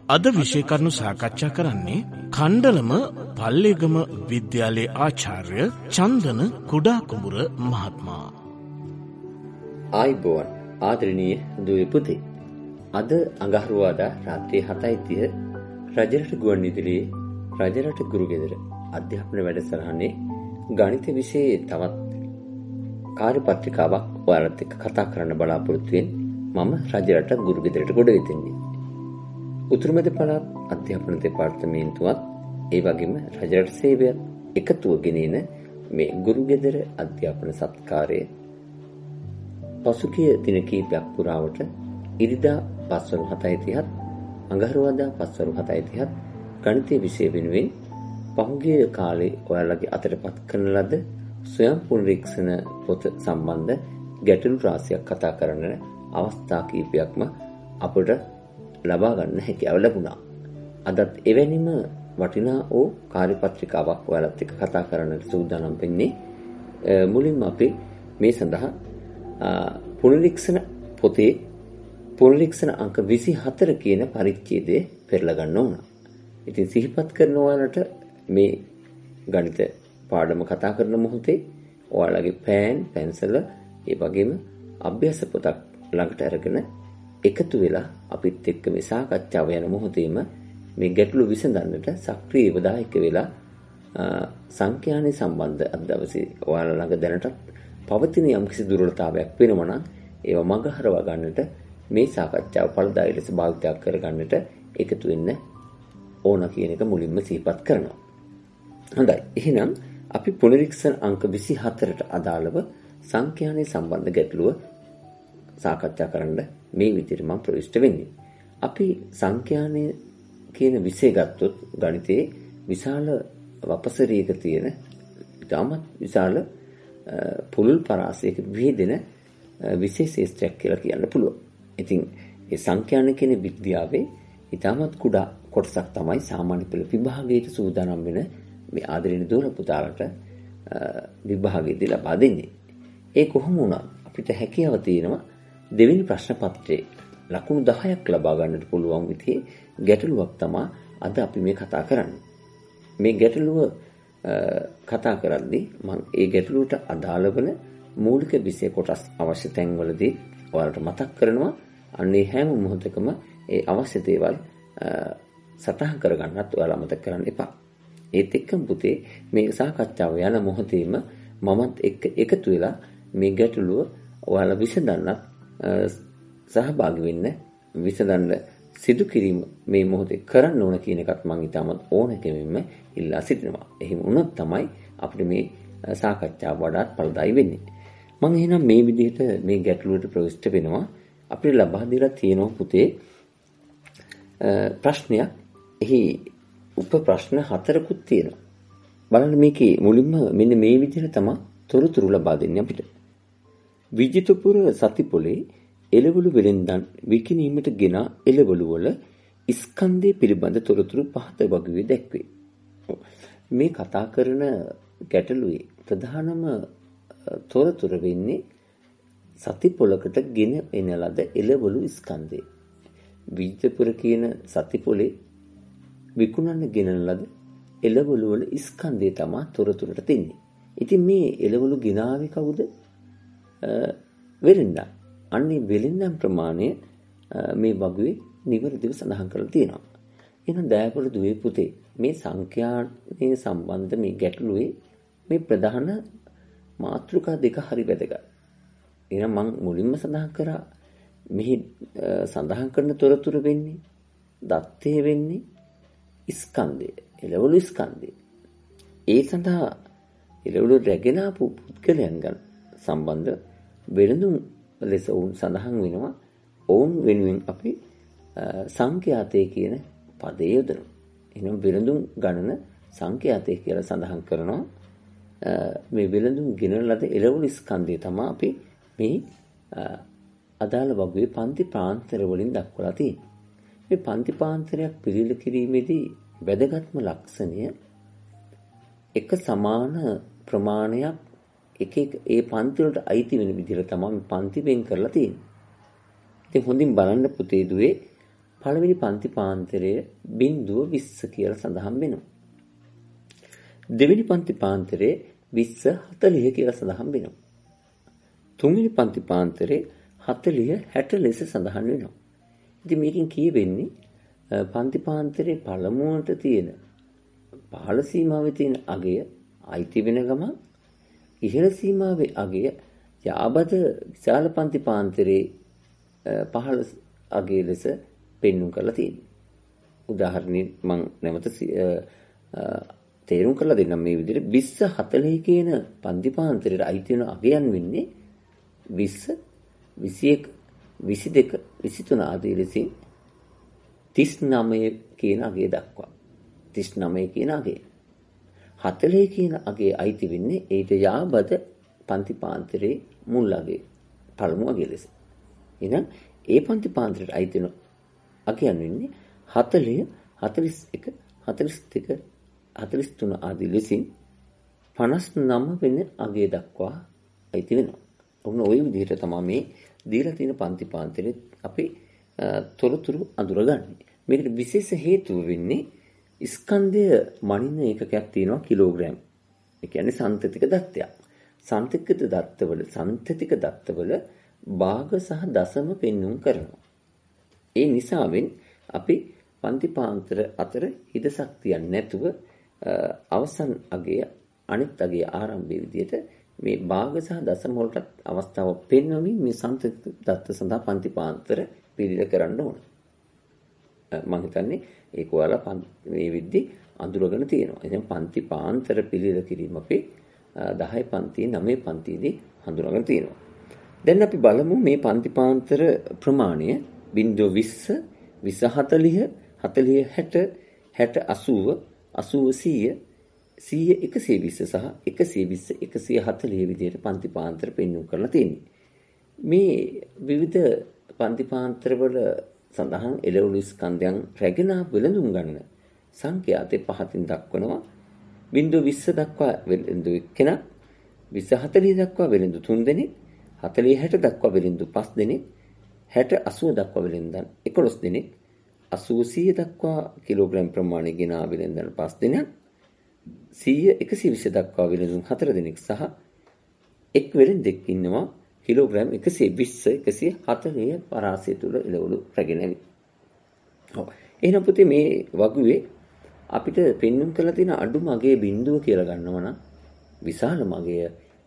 අද විෂය කරුණු සාකච්ඡා කරන්නේ කණ්ඩලම පල්ලේගම විද්‍යාලයේ ආචාර්ය චන්දන කුඩා කුඹුර මහත්මයා. ආයුබෝවන් ආදරණීය දුවේ පුතේ. අද අඟහරුවාදා රාත්‍රී 7:30 රජරට ගුවන්විදුලියේ රජරට ගුරුගෙදර අධ්‍යාපන වැඩසටහනේ ගණිත විෂයේ තවත් කාර්යපත්‍රිකාවක් ඔයාලත් එක්ක කතා කරන්න බලාපොරොත්තු වෙන්නේ. මම රජරට ගුරුගෙදරට ගොඩ වෙතින්නේ. උතුරු මැද පළාත් අධ්‍යාපන දෙපාර්තමේන්තුවත් ඒ වගේම රජරට සේවයත් එකතුව ගෙනෙන මේ ගුරුගෙදර අධ්‍යාපන සත්කාරයේ පසුගිය දින කිහිපයක් පුරාවට ඉරිදා පස්වරු 7:30ත් අඟහරුවාදා පස්වරු 7:30ත් ගණිතයේ විෂය වෙනුවෙන් පහුගිය කාලේ ඔයාලගේ අතටපත් කරන ලද ස්වයං පුනරීක්ෂණ පොත සම්බන්ධ ගැටලු රාශියක් කතා කරන අවස්ථා කිහිපයක්ම අපට ලබා ගන්න හැකියාව ලැබුණා. අදත් එවැනිම වටිනා වූ කාර්යපත්‍රිකාවක් ඔයාලත් එක්ක කතා කරන්නට සූදානම් වෙන්නේ. මුලින්ම අපි මේ සඳහා පුනරීක්ෂණ පොතේ පුනරීක්ෂණ අංක 24 කියන පරිච්ඡේදය පෙරලා ගන්න ඕන. ඉතින් සිහිපත් කරන ඔයාලට මේ ගණිත පාඩම කතා කරන මොහොතේ ඔයාලගේ පෑන්, පැන්සල, ඒ වගේම අභ්‍යාස පොතක් ළඟට අරගෙන එකතු වෙලා අපිත් එක්ක මේ සාකච්ඡාව යන මොහොතේම මේ ගැටලු විසඳන්නට සක්‍රීයව දායක වෙලා සංඛ්‍යානේ සම්බන්ධ අද දවසේ ඔයාලා ළඟ දැනටත් පවතින යම්කිසි දුර්වලතාවයක් වෙනවා නම් ඒවා මගහරවා ගන්නට මේ සාකච්ඡාව ඵලදායී ලෙස භාවිත කර ගන්නට එකතු වෙන්න ඕන කියන එක මුලින්ම සිහිපත් කරනවා. හොඳයි. එහෙනම් අපි පුනරීක්ෂණ අංක 24ට අදාළව සංඛ්‍යානේ සම්බන්ධ ගැටලුව සාකච්ඡා කරන්න මේ විදිහට මම ප්‍රවිෂ්ඨ වෙන්නේ. අපි සංඛ්‍යානේ කියන විෂය ගත්තොත් ගණිතයේ විශාල වපසරියක තියෙන ඉතාමත් විශාල පුළුල් පරාසයක විහිදෙන විශේෂ ශාස්ත්‍රයක් කියලා කියන්න පුළුවන්. ඉතින් මේ සංඛ්‍යාන කියන විද්‍යාවේ ඉතාමත් කුඩා කොටසක් තමයි සාමාන්‍ය පෙළ විභාගයට සූදානම් වෙන මේ ආදරණීය දූල පුතාලට විභාගයේදී ලබා දෙන්නේ. ඒ කොහොම වුණත් අපිට හැකියාව තියෙනවා දෙවෙනි ප්‍රශ්න පත්‍රයේ ලකුණු 10ක් ලබා ගන්නට පුළුවන් විදිහේ ගැටලුවක් තමයි අද අපි මේ කතා කරන්නේ. මේ ගැටලුව කතා කරද්දී මම ඒ ගැටලුවට අදාළ වෙන මූලික විෂය කොටස් අවශ්‍ය තැන්වලදී ඔයාලට මතක් කරනවා. අන්නේ හැම මොහොතකම ඒ අවශ්‍ය දේවල් සටහන් කරගන්නත් ඔයාලා මතක් කරන්න එපා. ඒත් එක්කම පුතේ මේ සාකච්ඡාව යන මොහොතේම මමත් එක්ක එකතු වෙලා මේ ගැටලුව ඔයාලා විසඳන්නත් සහභාගී වෙන්න විසඳන්න සිදු කිරීම මේ මොහොතේ කරන්න ඕන කියන එකත් මම ඉතාමත් ඕනකමින්ම ඉල්ලා සිටිනවා. එහෙම වුණොත් තමයි අපිට මේ සාකච්ඡාව වඩාත් ඵලදායී වෙන්නේ. මම එහෙනම් මේ විදිහට මේ ගැටලුවට ප්‍රවිෂ්ඨ වෙනවා. අපිට ලබා දීලා තියෙනවා පුතේ ප්‍රශ්නයක්. එහි උප ප්‍රශ්න 4කුත් තියෙනවා. බලන්න මේකේ මුලින්ම මෙන්න මේ විදිහට තමයි තොරතුරු ලබා දෙන්නේ අපිට. විජිතපුර සතිපොලේ එළවලු වෙලෙන්දන් විකිණීමට ගෙන එළවලු වල ස්කන්ධය පිළිබඳ තොරතුරු පහත වගුවේ දැක්වේ. මේ කතා කරන ගැටලුවේ ප්‍රධානම තොරතුර වෙන්නේ සතිපොලකට ගෙන එන ලද එළවලු ස්කන්ධය. විජිතපුර කියන සතිපොලේ විකුණන්න ගෙනන ලද එළවලු වල ස්කන්ධය තමයි තොරතුරට තියෙන්නේ. ඉතින් මේ එළවලු ගෙනාවේ කවුද? වෙලෙන්දන්. අන්නේ වෙලෙන්දන් ප්‍රමාණය මේ වගුවේ නිවැරදිව සඳහන් කරලා තියෙනවා. එහෙනම් දයාකොට දුවේ පුතේ මේ සංඛ්‍යානේ සම්බන්ධ මේ ගැටලුවේ මේ ප්‍රධාන මාතෘකා දෙක හරි වැදගත්. එහෙනම් මම මුලින්ම සඳහන් කරා මෙහි සඳහන් කරන තොරතුරු වෙන්නේ දත්තේ වෙන්නේ ස්කන්ධය, එළවලු ස්කන්ධය. ඒ සඳහා එළවලු රැගෙන ආපු පුද්ගලයන් ගන්න සම්බන්ධ වෙනදුම් ලෙස වුන් සඳහන් වෙනවා. ඔවුන් වෙනුවෙන් අපි සංඛ්‍යාතය කියන පදේ යොදනවා. එහෙනම් වෙනදුම් ගණන සංඛ්‍යාතය කියලා සඳහන් කරනවා. මේ වෙනදුම් ගෙනන ලද එළවලු ස්කන්ධය තමයි අපි මේ අදාළ වගුවේ පන්ති පාන්තර වලින් දක්වලා තියෙන්නේ. මේ පන්ති පාන්තරයක් පිළිල කිරීමේදී වැදගත්ම ලක්ෂණය එක සමාන ප්‍රමාණයක් එක ඒ පන්ති වලට අයිති වෙන විදිහට තමයි පන්ති වෙන් කරලා තියෙන්නේ. ඉතින් හොඳින් බලන්න පුතේ දුවේ පළවෙනි පන්ති පාන්තරයේ 0.20 කියලා සඳහන් වෙනවා. දෙවෙනි පන්ති පාන්තරයේ 20.40 කියලා සඳහන් වෙනවා. තුන්වෙනි පන්ති පාන්තරයේ 40.60 ලෙස සඳහන් වෙනවා. ඉතින් මේකෙන් කියවෙන්නේ පන්ති පාන්තරයේ පළමුවට තියෙන පහළ සීමාවේ තියෙන අගය අයිති වෙන ගමන් ඉහළ සීමාවේ අගය යාබද විශාල පන්ති පාන්තරයේ පහළ අගය ලෙස පෙන්වුම් කරලා තියෙනවා. උදාහරණයක් මම නැවත තේරුම් කරලා දෙන්නම් මේ විදිහට 20 40 කියන පන්ති පාන්තරයට අයිති වෙන අගයන් වෙන්නේ 20 21 22 23 ආදී ලෙසින් 39 කියන අගය දක්වා 39 කියන අගය 40 කියන අගය අයිති වෙන්නේ ඊට යාබද පන්ති පාන්තරයේ මුල් අගය පළමු අගය ලෙස. එහෙනම් ඒ පන්ති පාන්තරයට අයිති වෙන අගයන් වෙන්නේ 40 41 42 43 ආදී ලෙසින් 59 වෙන අගය දක්වා අයිති වෙනවා. ඔන්න ওই විදිහට තමයි මේ දීලා තියෙන පන්ති පාන්තරේ අපි තොරතුරු අඳුරගන්නේ. මේකට විශේෂ හේතුව වෙන්නේ ස්කන්ධය මනින ඒකකයක් තියෙනවා කිලෝග්‍රෑම්. ඒ කියන්නේ සන්තතික දත්තයක්. සන්තතික දත්තවල භාග සහ දශම පෙන්වුම් කරනවා. ඒ නිසාවෙන් අපි පන්ති පාන්තර අතර හිදසක් තියන්නේ නැතුව අවසන් අගය අනිත් අගයේ ආරම්භයේ විදිහට මේ භාග සහ දශම වලට අවස්ථාවක් පෙන්වමින් මේ සන්තතික දත්ත සඳහා පන්ති පාන්තර පිළිල කරන්න ඕන. මම හිතන්නේ ඒක ඔයාලා මේ විද්දි අඳුරගෙන තියෙනවා. ඉතින් පන්ති පාන්තර පිළිල කිරීම අපි 10 පන්ති 9 පන්තිදී හඳුනාගෙන තියෙනවා. දැන් අපි බලමු මේ පන්ති පාන්තර ප්‍රමාණය 0.20 20 40 40 60 60 80 80 100 100 120 සහ 120 140 විදිහට පන්ති පාන්තර පෙන්වුම් කරලා තියෙනවා. මේ විවිධ පන්ති පාන්තර වල සඳහන් එළවලු ස්කන්ධයන් රැගෙන වෙළඳුම් ගන්න සංඛ්‍යාතේ පහතින් දක්වනවා. 0.20 දක්වා වෙළඳු එක්කෙනා 20 40 දක්වා වෙළඳු 3 දෙනෙක් 40 60 දක්වා වෙළඳු 5 දෙනෙක් 60 80 දක්වා වෙළඳන් 11 දෙනෙක් 80 100 දක්වා කිලෝග්‍රෑම් ප්‍රමාණය ගෙනා වෙළඳන් 5 දෙනෙක් 100 120 දක්වා වෙළඳුන් 4 දෙනෙක් සහ එක් වෙළඳෙක් ඉන්නවා කිලෝග්‍රෑම් 120 140 පරාසය තුල එළවලු රැගෙන ඇවි. ඔව්. එහෙනම් පුතේ මේ වගුවේ අපිට පෙන්වුම් කරලා තියෙන අඩුම අගයේ බිඳුව කියලා ගන්නවා නම් විශාලම අගය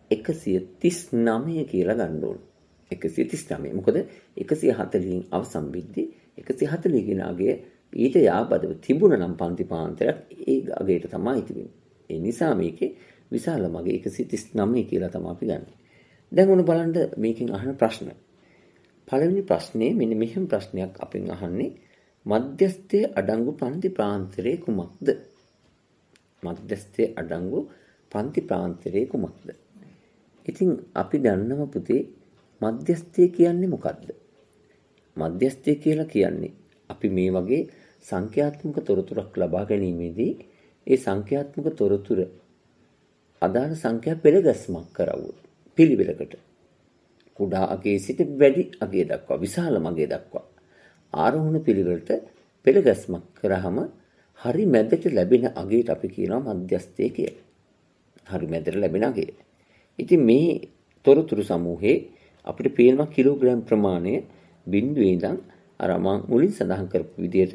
139 කියලා ගන්න ඕන. 139. මොකද 140න් අවසන් වෙද්දී 140 කියන අගය ඊට යාබදව තිබුණා නම් පන්ති පාන්තරයක් ඒ අගයට තමයි තිබෙන්නේ. ඒ නිසා මේකේ විශාලම අගය 139 කියලා තමයි අපි ගන්නේ. දැන් ඔන්න බලන්න මේකෙන් අහන ප්‍රශ්න. පළවෙනි ප්‍රශ්නේ මෙන්න මෙහෙම ප්‍රශ්නයක් අපෙන් අහන්නේ මධ්‍යස්ථයේ අඩංගු පන්ති ප්‍රාන්තරයේ කුමක්ද? මධ්‍යස්ථයේ අඩංගු පන්ති ප්‍රාන්තරයේ කුමක්ද? ඉතින් අපි දන්නව පුතේ මධ්‍යස්ථය කියන්නේ මොකක්ද? මධ්‍යස්ථය කියලා කියන්නේ අපි මේ වගේ සංඛ්‍යාත්මක තොරතුරක් ලබා ගැනීමේදී ඒ සංඛ්‍යාත්මක තොරතුර අදාළ සංඛ්‍යා පෙළගැස්මක් කරවුවොත් පිළිවෙලකට කුඩා අගයේ සිට වැඩි අගය දක්වා විශාලම අගය දක්වා ආරෝහණ පිළිවෙලට පෙළගැස්මක් කරාම හරි මැදට ලැබෙන අගයට අපි කියනවා මධ්‍යස්ථය කියලා. හරි මැදට ලැබෙන අගය. ඉතින් මේ තොරතුරු සමූහයේ අපිට පේනවා කිලෝග්‍රෑම් ප්‍රමාණය බිඳුවේ ඉඳන් අර මම මුලින් සඳහන් කරපු විදිහට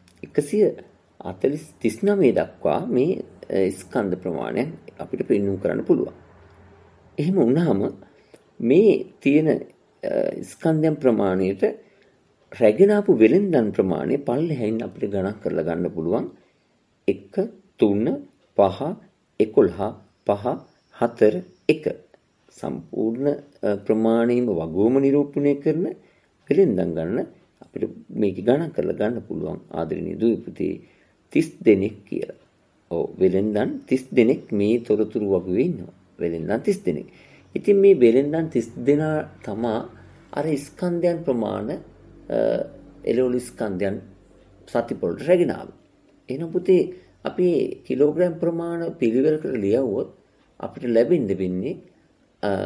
139 දක්වා මේ ස්කන්ධ ප්‍රමාණය අපිට පෙන්වන්න කරන්න පුළුවන්. එහෙම වුණාම මේ තියෙන ස්කන්ධයන් ප්‍රමාණයට රැගෙන ආපු වෙලෙන්දන් ප්‍රමාණය පල්ලෙහායින් අපිට ගණන් කරලා ගන්න පුළුවන් 1 3 5 11 5 4 1 සම්පූර්ණ ප්‍රමාණයම වගෝම නිරූපණය කරන වෙලෙන්දන් ගන්න අපිට මේක ගණන් කරලා ගන්න පුළුවන් ආදරණීය දූ පුතේ 30 දෙනෙක් කියලා. ඔව් වෙලෙන්දන් 30 දෙනෙක් මේ තොරතුරු වගුවේ ඉන්නවා. වෙලෙන්දන් 30 දෙනෙක්. ඉතින් මේ වෙලෙන්දන් 30 දෙනා තමා අර ස්කන්ධයන් ප්‍රමාණ එළවලු ස්කන්ධයන් සතිපොළට රැගෙන ආවා. එහෙනම් පුතේ අපි කිලෝග්‍රෑම් ප්‍රමාණ පිළිවෙලකට ලියවුවොත් අපිට ලැබෙන්න වෙන්නේ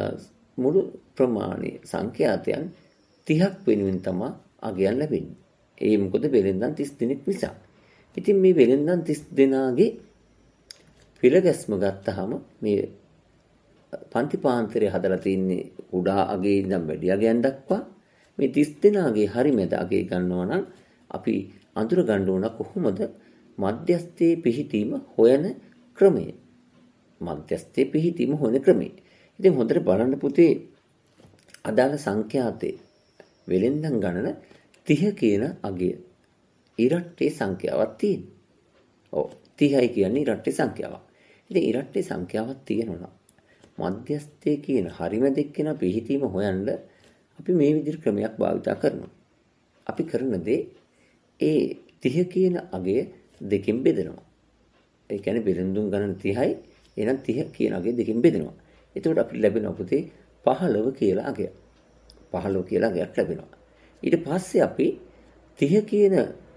මුළු ප්‍රමාණයේ සංඛ්‍යාතයන් 30ක් වෙනුවෙන් තමයි අගයන් ලැබෙන්නේ. ඒ මොකද වෙලෙන්දන් 30 දෙනෙක් නිසා. ඉතින් මේ වෙලෙන්දන් 30 දෙනාගේ පිළගැස්ම ගත්තාම මේ පන්ති පාන්තරය හදලා තින්නේ උඩා අගේ ඉඳන් වැඩි අගයන් දක්වා. මේ 30 දෙනාගේ හරි මැද අගේ ගන්නවා නම් අපි අඳුර ගන්න ඕන කොහොමද මධ්‍යස්ථයේ පිහිටීම හොයන ක්‍රමය. මධ්‍යස්ථයේ පිහිටීම හොයන ක්‍රමය. ඉතින් හොඳට බලන්න පුතේ අදාළ සංඛ්‍යාතේ වෙලෙන්දන් ගණන 30 කියන අගය ඉරට්ටේ සංඛ්‍යාවක් තියෙනවා. ඔව් 30යි කියන්නේ ඉරට්ටේ සංඛ්‍යාවක්. ඉතින් ඉරට්ටේ සංඛ්‍යාවක් තියෙනවා. මධ්‍යස්ථයේ කියන හරිමැද එක්කෙනා පිහිටීම හොයන්න අපි මේ විදිහට ක්‍රමයක් භාවිත කරනවා. අපි කරන දේ ඒ 30 කියන අගය දෙකෙන් බෙදනවා. ඒ කියන්නේ බෙරඳුන් ගණන 30යි එහෙනම් 30 කියන අගය දෙකෙන් බෙදනවා. එතකොට අපිට ලැබෙනවා පුතේ 15 කියලා අගයක්. 15 කියලා අගයක් ලැබෙනවා. ඊට පස්සේ අපි 30 කියන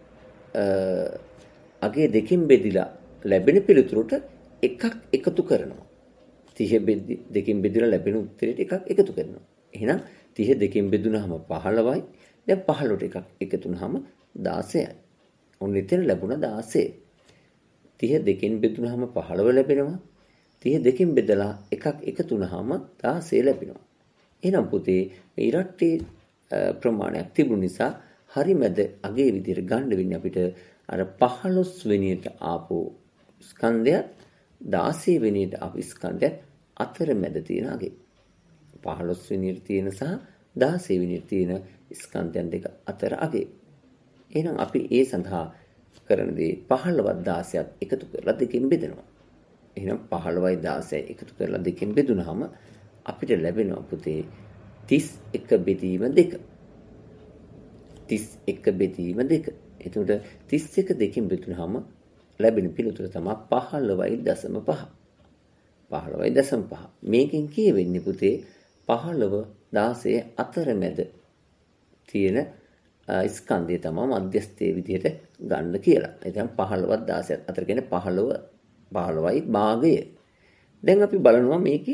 අගය දෙකෙන් බෙදිලා ලැබෙන පිළිතුරට එකක් එකතු කරනවා. 30 දෙකෙන් බෙදලා ලැබෙන උත්තරයට එකක් එකතු කරනවා. එහෙනම් 30 දෙකෙන් බෙදුනහම 15යි. දැන් 15ට එකක් එකතු වුනහම 16යි. ඔන්න එතන ලැබුණා 16. 30 දෙකෙන් බෙදුනහම 15 ලැබෙනවා. 30 දෙකෙන් බෙදලා එකක් එකතු වුනහම 16 ලැබෙනවා. එහෙනම් පුතේ මේ ඉරට්ටේ ප්‍රමාණයක් තිබුණ නිසා හරි මැද අගේ විදිහට ගන්න වෙන්නේ අපිට අර 15 වෙනියට ආපු ස්කන්ධයත් 16 වෙනියට ආපු ස්කන්ධයත් අතර මැද තියෙන අගේ. 15 වෙනියට තියෙන සහ 16 වෙනියට තියෙන ස්කන්ධයන් දෙක අතර අගේ. එහෙනම් අපි ඒ සඳහා කරන දේ 15වත් 16ත් එකතු කරලා දෙකෙන් බෙදනවා. එහෙනම් 15යි 16යි එකතු කරලා දෙකෙන් බෙදුනහම අපිට ලැබෙනවා පුතේ 31 බෙදීම 2. 31 බෙදීම 2. එතකොට 31 දෙකෙන් බෙදුනහම ලැබෙන පිළිතුර තමයි 15.5. 15.5. මේකෙන් කියවෙන්නේ පුතේ 15 16 අතරමැද තියෙන ස්කන්ධය තමයි මධ්‍යස්ථයේ විදිහට ගන්න කියලා. එතන 15වත් 16ත් අතර කියන්නේ 15යි භාගය. දැන් අපි බලනවා මේකේ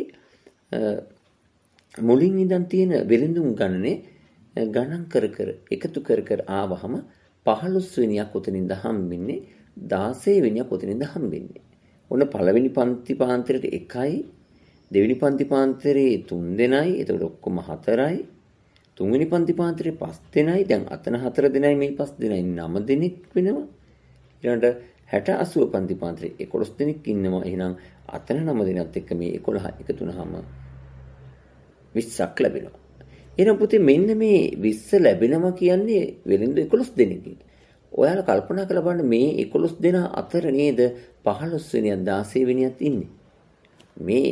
මුලින් ඉඳන් තියෙන වෙලිඳුන් ගණනේ ගණන් කර කර එකතු කර කර ආවහම 15 වෙනියක් උතනින්ද හම්බෙන්නේ 16 වෙනියක් උතනින්ද හම්බෙන්නේ. ඔන්න පළවෙනි පන්ති පාන්තරයට 1යි, දෙවෙනි පන්ති පාන්තරේ 3 දෙනයි, එතකොට ඔක්කොම 4යි. තුන්වෙනි පන්ති පාන්තරේ 5 දෙනයි, දැන් අතන 4 දෙනයි මේ 5 දෙනයි 9 දෙනෙක් වෙනවා. ඊළඟට 60 80 පන්ති පාන්තරේ 11 දෙනෙක් ඉන්නවා. එහෙනම් අතන 9 දෙනත් එක්ක මේ 11 එකතු වුනහම 20ක් ලැබෙනවා. එහෙනම් පුතේ මෙන්න මේ 20 ලැබෙනවා කියන්නේ වෙලින්ද 11 දෙනෙක්ගේ. ඔයාලා කල්පනා කරලා බලන්න මේ 11 දෙනා අතර නේද 15 වෙනියක් 16 වෙනියක් ඉන්නේ. මේ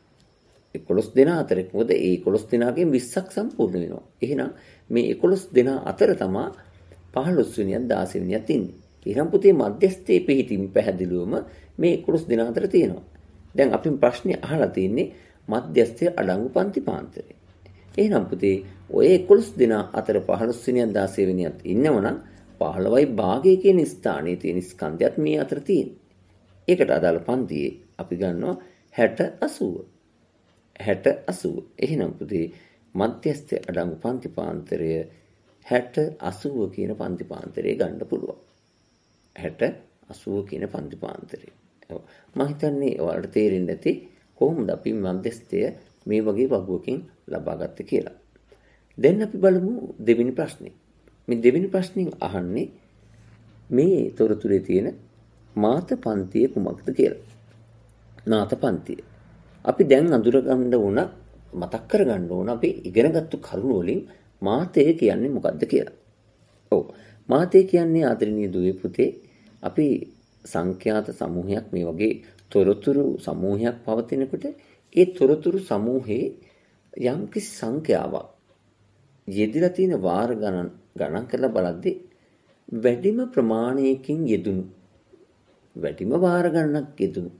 11 දෙනා අතර මොකද ඒ 11 දෙනාගෙන් 20ක් සම්පූර්ණ වෙනවා. එහෙනම් මේ 11 දෙනා අතර තමයි 15 වෙනියක් 16 වෙනියක් ඉන්නේ. එහෙනම් පුතේ මධ්‍යස්ථයේ පිහිටීම පැහැදිලිවම මේ 11 දෙනා අතර තියෙනවා. දැන් අපි ප්‍රශ්නේ අහලා තියෙන්නේ මධ්‍යස්ථයේ අඩංගු පන්ති පාන්තරේ. එහෙනම් පුතේ ඔය 11 දෙනා අතර 15 වෙනියක් 16 වෙනියක් ඉන්නවනම් 15යි භාගය කියන ස්ථානයේ තියෙන ස්කන්ධයත් මේ අතර තියෙනවා. ඒකට අදාළ පන්තියේ අපි ගන්නවා 60 80. 60 80. එහෙනම් පුතේ මධ්‍යස්ථයේ අඩංගු පන්ති පාන්තරය 60 80 කියන පන්ති පාන්තරය ගන්න පුළුවන්. 60 80 කියන පන්ති පාන්තරය. ඔව්. මම හිතන්නේ ඔයාලට තේරෙන්නේ නැති කොහොමද අපි මධ්‍යස්ථය මේ වගේ වගුවකින් ලබා ගත්තේ කියලා. දැන් අපි බලමු දෙවෙනි ප්‍රශ්නේ. මේ දෙවෙනි ප්‍රශ්نين අහන්නේ මේ තොරතුරේ තියෙන මාත පන්තිය කුමක්ද කියලා. මාත පන්තිය. අපි දැන් අඳුර ගන්න ඕන මතක් කර ගන්න ඕන අපි ඉගෙනගත්තු කරුණු වලින් මාතය කියන්නේ මොකක්ද කියලා. ඔව්. මාතය කියන්නේ ආදරණීය දුවේ පුතේ අපි සංඛ්‍යාත සමූහයක් මේ වගේ තොරතුරු සමූහයක් පවතිනකොට ඒ තොරතුරු සමූහයේ යම්කිසි සංඛ්‍යාවක් යෙදিলা තියෙන වාර ගණන් කරලා බලද්දී වැඩිම ප්‍රමාණයකින් යෙදුණු වැඩිම වාර ගණනක් යෙදුණු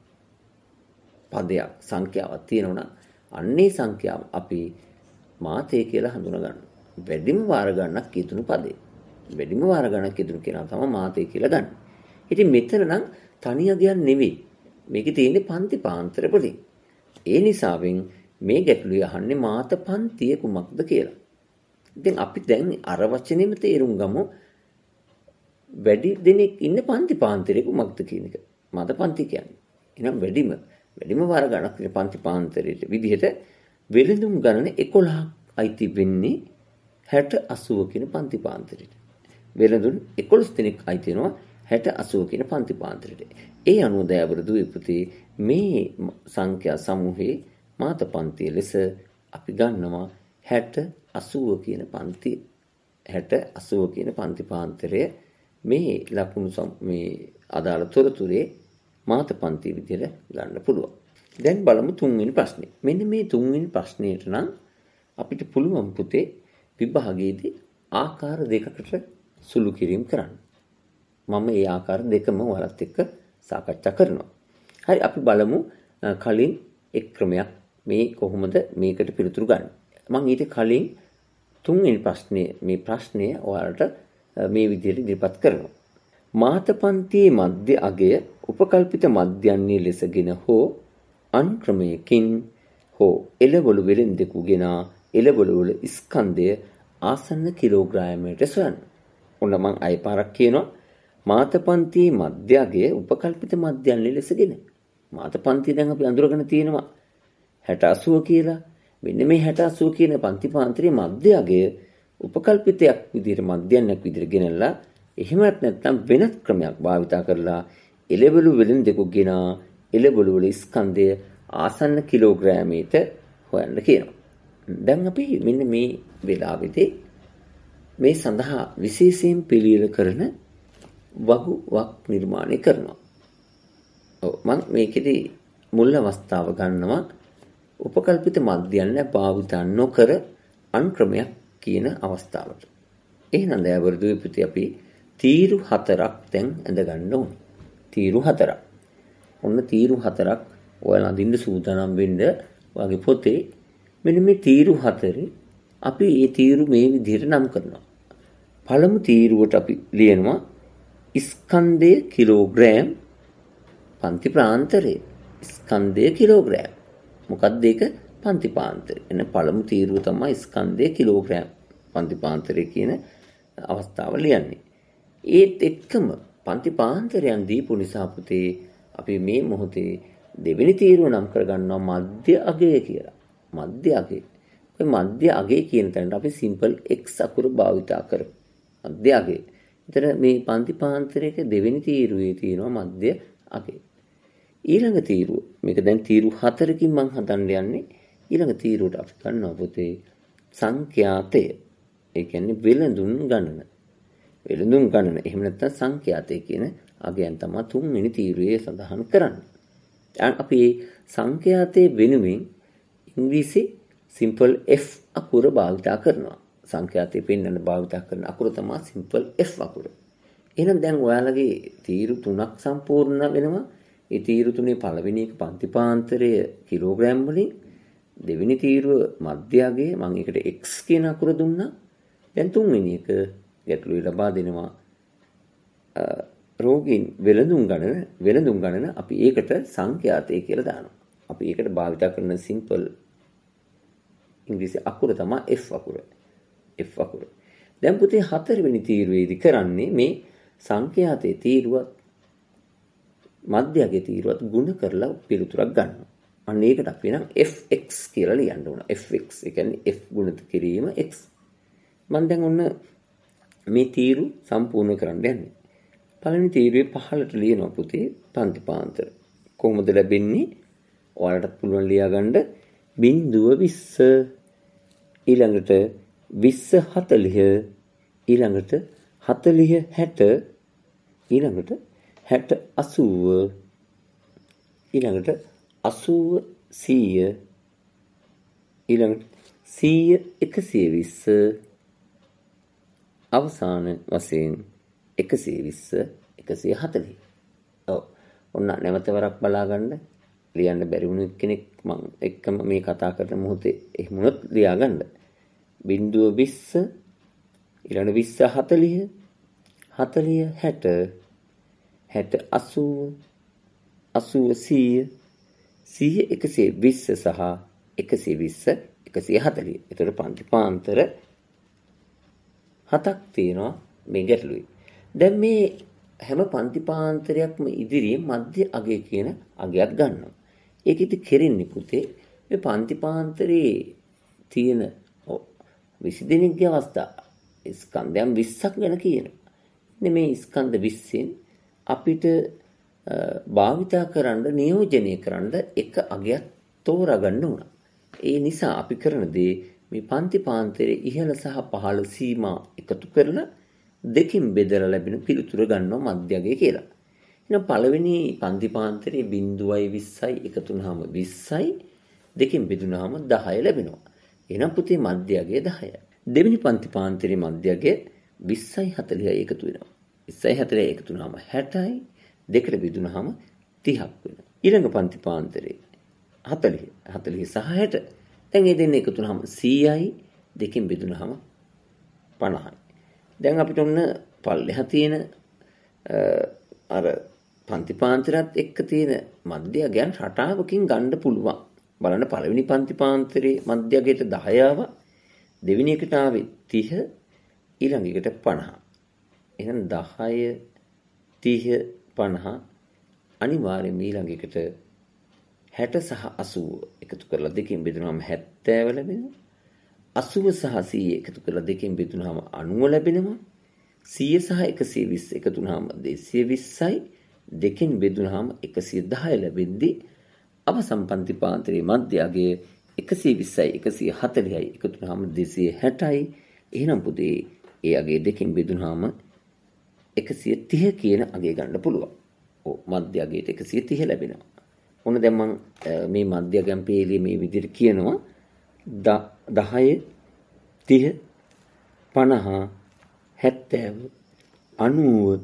පදයක් සංඛ්‍යාවක් තියෙනවා අන්නේ සංඛ්‍යාව අපි මාතය කියලා හඳුනා ගන්නවා. වැඩිම වාර ගණනක් යෙදුණු පදේ. වැඩිම වාර ගණනක් යෙදුණු කෙනා තමයි මාතය කියලා ගන්න. ඉතින් මෙතන නම් තනිය ගියන් නෙවෙයි. මේකේ තියෙන්නේ පන්ති පාන්තර වලින්. ඒ නිසාවෙන් මේ ගැටලුව අහන්නේ මාත පන්තිය කුමක්ද කියලා. ඉතින් අපි දැන් අර වචනේම තේරුම් ගමු වැඩි දෙනෙක් ඉන්න පන්ති පාන්තරයක මොකක්ද කියන එක. මද පන්ති කියන්නේ. එහෙනම් වැඩිම වාර ගණක් ඉන්න පන්ති පාන්තරයේ විදිහට වෙළඳුම් ගණන 11ක් අයිති වෙන්නේ 60 80 කියන පන්ති පාන්තරයට. වෙළඳුන් 11 දෙනෙක් අයිති වෙනවා 60 80 කියන පන්ති පාන්තරයට. ඒ අනුව දයාවර දුවේ පුතේ මේ සංඛ්‍යා සමූහයේ මාත පන්තිය ලෙස අපි ගන්නවා 60 80 කියන පන්ති 60 80 කියන පන්ති පාන්තරය මේ ලකුණු මේ අදාළ තොරතුරේ මාත පන්ති විදිහට ගන්න පුළුවන්. දැන් බලමු තුන්වෙනි ප්‍රශ්නේ. මෙන්න මේ තුන්වෙනි ප්‍රශ්නයට නම් අපිට පුළුවන් පුතේ විභාගයේදී ආකාර දෙකකට සුළු කිරීම කරන්න. මම මේ ආකාර දෙකම ඔයාලත් එක්ක සාකච්ඡා කරනවා. හරි අපි බලමු කලින් එක් ක්‍රමයක් මේ කොහොමද මේකට පිළිතුරු ගන්න. මම ඊට කලින් තුන්වෙනි මේ ප්‍රශ්නය ඔයාලට මේ විදිහට ඉදිරිපත් කරනවා. මාතපන්තියේ මධ්‍ය අගය උපකල්පිත මධ්‍යන්නේ ලෙසගෙන හෝ අන්ක්‍රමයකින් හෝ එළවලු වෙළෙන්දෙකුගෙන එළවලු වල ස්කන්ධය ආසන්න කිලෝග්‍රෑමයට සොයන්න. ඔන්න මම අය පාරක් කියනවා. මාතපන්තියේ මධ්‍ය අගය උපකල්පිත මධ්‍යන්නේ ලෙසගෙන. මාතපන්තිය දැන් අපි අඳුරගෙන තියෙනවා 60 80 කියලා. මෙන්න මේ 60 80 කියන පන්ති පාන්තරයේ මධ්‍ය අගය උපකල්පිතයක් විදිහට මධ්‍යන්නයක් විදිහට ගෙනල්ලා එහෙමත් නැත්නම් වෙනත් ක්‍රමයක් භාවිතා කරලා එළවලු වලින් දෙකක් එළවලු වල ස්කන්ධය ආසන්න කිලෝග්‍රෑමයට හොයන්න කියනවා. දැන් අපි මෙන්න මේ වෙලාවේදී මේ සඳහා විශේෂයෙන් පිළියෙල කරන වගුවක් නිර්මාණය කරනවා. මම මේකෙදි මුල් අවස්ථාව ගන්නවා උපකල්පිත මධ්‍යන්න භාවිතා නොකර අන්ක්‍රමයක් කියන අවස්ථාවට. එහෙනම් දයාවරදුවේ පුතේ අපි තීරු 4ක් දැන් ඇඳ ගන්න ඕනේ. තීරු 4ක්. ඔන්න තීරු 4ක් ඔයාලා අඳින්න සූදානම් වෙන්න වගේ පොතේ මෙන්න මේ තීරු 4 අපි මේ තීරු මේ විදිහට නම් කරනවා. පළමු තීරුවට අපි ලියනවා ස්කන්ධය කිලෝග්‍රෑම් පන්ති ප්‍රාන්තරය. ස්කන්ධය කිලෝග්‍රෑම්. මොකක්ද ඒක? පන්ති පාන්තරය. එන පළමු තීරුව තමයි ස්කන්ධය කිලෝග්‍රෑම් පන්ති පාන්තරය කියන අවස්ථාව ලියන්නේ. ඒත් එක්කම පන්ති පාන්තරයන් දීපු නිසා පුතේ අපි මේ මොහොතේ දෙවෙනි තීරුව නම් කරගන්නවා මධ්‍ය අගය කියලා. මධ්‍ය අගය. ඔය මධ්‍ය අගය කියන තැනට අපි සිම්පල් x අකුර භාවිතා කරමු. මධ්‍ය අගය. එතන මේ පන්ති පාන්තරයක දෙවෙනි තීරුවේ තියෙනවා මධ්‍ය අගය. ඊළඟ තීරුව මේක දැන් තීරු 4කින් මම හදන්න යන්නේ. ඊළඟ තීරුවට අපි ගන්නවා පුතේ සංඛ්‍යාතය. ඒ කියන්නේ වෙළඳුන් ගණන. වෙළඳුන් ගණන. එහෙම නැත්නම් සංඛ්‍යාතය කියන අගයන් තමයි තුන්වෙනි තීරුවේ සඳහන් කරන්නේ. දැන් අපි සංඛ්‍යාතයේ වෙනුවෙන් ඉංග්‍රීසි සිම්පල් F අකුර භාවිතා කරනවා. සංඛ්‍යාතයේ පෙන්වන්න භාවිතා කරන අකුර තමයි සිම්පල් F අකුර. එහෙනම් දැන් ඔයාලගේ තීරු 3ක් සම්පූර්ණ වෙනවා. ඒ තීරු 3 පළවෙනි එක පන්ති පාන්තරය කිලෝග්‍රෑම් වලින් දෙවෙනි තීරුව මධ්‍යගයේ මම ඒකට x කියන අකුර දුන්නා. දැන් තුන්වෙනි එක ගැටලුවේ ලබා දෙනවා රෝගීන් වෙළඳුම් ගණන අපි ඒකට සංඛ්‍යාතය කියලා දානවා. අපි ඒකට භාවිත කරන සිම්පල් ඉංග්‍රීසි අකුර තමයි F අකුර. F අකුර. දැන් පුතේ හතරවෙනි තීරුවේදී කරන්නේ මේ සංඛ්‍යාතයේ තීරුවත් මධ්‍යගයේ තීරුවත් ගුණ කරලා පිළිතුරක් ගන්නවා. අන්න ඒකට අපි නම් fx කියලා ලියන්න ඕන. fx ඒ කියන්නේ f ගුණිත කිරීම x. මම දැන් ඔන්න මේ තීරු සම්පූර්ණ කරන්න යන්නේ. පළවෙනි තීරුවේ පහළට ලියනවා පුතේ පන්ති පාන්තර. කොහොමද ලැබෙන්නේ? ඔයාලට පුළුවන් ලියා ගන්න 0.20 ඊළඟට 20 40 ඊළඟට 40 60 ඊළඟට 60 80 ඊළඟට 80 100 ඊළඟට 100 120 අවසාන වශයෙන් 120 140. ඔව්. ඔන්න නැවත වරක් බලා ගන්න. ලියන්න බැරි වුණු කෙනෙක් මම එක්කම මේ කතා කරන මොහොතේ එහෙම වුණොත් ලියා ගන්න. 0.20 ඊළඟ 20 40 40 60 60 80 80 100 120 සහ 120 140. ඒතර පන්ති පාන්තර 7ක් තියෙනවා මේ ගැටලුවේ. දැන් මේ හැම පන්ති පාන්තරයක්ම ඉදිරියේ මධ්‍ය අගය කියන අගයක් ගන්නවා. ඒකෙදි කෙරෙන්නේ පුතේ මේ පන්ති පාන්තරේ තියෙන 20 දෙනෙක්ගේ අවස්ථා ස්කන්ධයන් 20ක් ගැන කියනවා. ඉතින් මේ ස්කන්ධ 20න් අපිට භාවිතා කරන්න නියෝජනය කරන්න එක අගයක් තෝරා ගන්න උනා. ඒ නිසා අපි කරන දේ මේ පන්ති පාන්තරේ ඉහළ සහ පහළ සීමා එකතු කරලා දෙකින් බෙදලා ලැබෙන පිළිතුර ගන්නවා මධ්‍යගය කියලා. එහෙනම් පළවෙනි පන්ති පාන්තරේ 0.20යි එකතු වුනහම 20යි දෙකින් බෙදුනහම 10 ලැබෙනවා. එහෙනම් පුතේ මධ්‍යගය 10යි. දෙවෙනි පන්ති පාන්තරේ මධ්‍යගය 20යි 40යි එකතු වෙනවා. 20යි 40යි එකතු වුනහම 60යි දෙකට බෙදුනහම 30ක් වෙනවා. ඊළඟ පන්ති පාන්තරේ 40 සහ 60. දැන් මේ දෙන්න එකතු වුනහම 100යි දෙකෙන් බෙදුනහම 50යි. දැන් අපිට ඔන්න පල්ලෙහා තියෙන අර පන්ති පාන්තරات එක්ක තියෙන මධ්‍යගයන් රටාවකින් ගන්න පුළුවන්. බලන්න පළවෙනි පන්ති පාන්තරේ මධ්‍යගයට 10 ආවා. දෙවෙනි එකට ආවේ 30 ඊළඟ එකට 50. එහෙනම් 10 30 50 අනිවාර්යයෙන්ම ඊළඟ එකට 60 සහ 80 එකතු කරලා දෙකෙන් බෙදුනහම 70 ලැබෙනවා. 80 සහ 100 එකතු කරලා දෙකෙන් බෙදුනහම 90 ලැබෙනවා. 100 සහ 120 එකතු වුනහම 220යි දෙකෙන් බෙදුනහම 110 ලැබෙද්දී අවසන් පන්ති පාන්තරේ මධ්‍යගය 120යි 140යි එකතු වුනහම 260යි. එහෙනම් පුතේ ඒ අගය දෙකෙන් බෙදුනහම 130 කියන අගය ගන්න පුළුවන්. ඔව් මධ්‍යගයට 130 ලැබෙනවා. ඔන්න දැන් මම මේ මධ්‍යගම් පේලිය මේ විදිහට කියනවා 10 30 50 70 90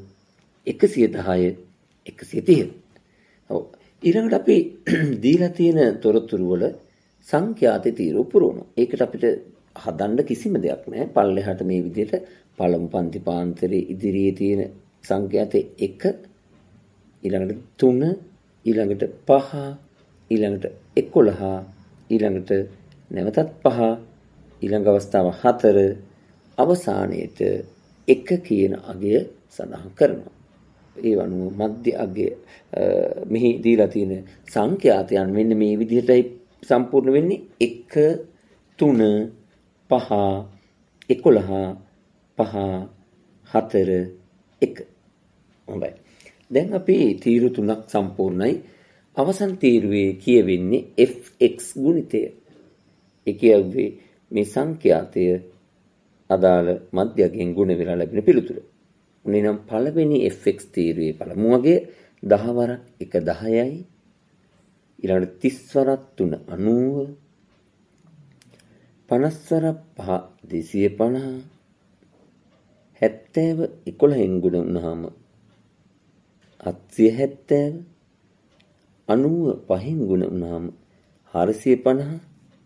110 130. ඔව් ඊළඟට අපි දීලා තියෙන තොරතුරු වල සංඛ්‍යාත තීරුව පුරවනවා. ඒකට අපිට හදන්න කිසිම දෙයක් නැහැ. පල්ලෙහාට මේ විදිහට පළමු පන්ති පාන්තරේ ඉදිරියේ තියෙන සංඛ්‍යාතේ 1 ඊළඟට 3 ඊළඟට 5 ඊළඟට 11 ඊළඟට නැවතත් 5 ඊළඟ අවස්ථාව 4 අවසානයේට 1 කියන අගය සඳහන් කරනවා. ඒ වනුව මධ්‍ය අගය මෙහි දීලා තියෙන සංඛ්‍යාතයන් මෙන්න මේ විදිහටයි සම්පූර්ණ වෙන්නේ 1 3 5 11 5 4 1. හොඳයි. දැන් අපි තීරු තුනක් සම්පූර්ණයි. අවසන් තීරුවේ කියවෙන්නේ fx ගුණිතය. ඒ කියන්නේ මේ සංඛ්‍යාතය අදාළ මධ්‍යගයෙන් ගුණ වෙලා ලැබෙන පිළිතුර. උනේ නම් පළවෙනි fx තීරුවේ පළමු අගය 10 වරක් 1 10යි. ඊළඟට 30 වරක් 3 90. 50 වරක් 5 250. 70 11න් ගුණ වුණාම 770. 90 5න් ගුණ වුණාම 450.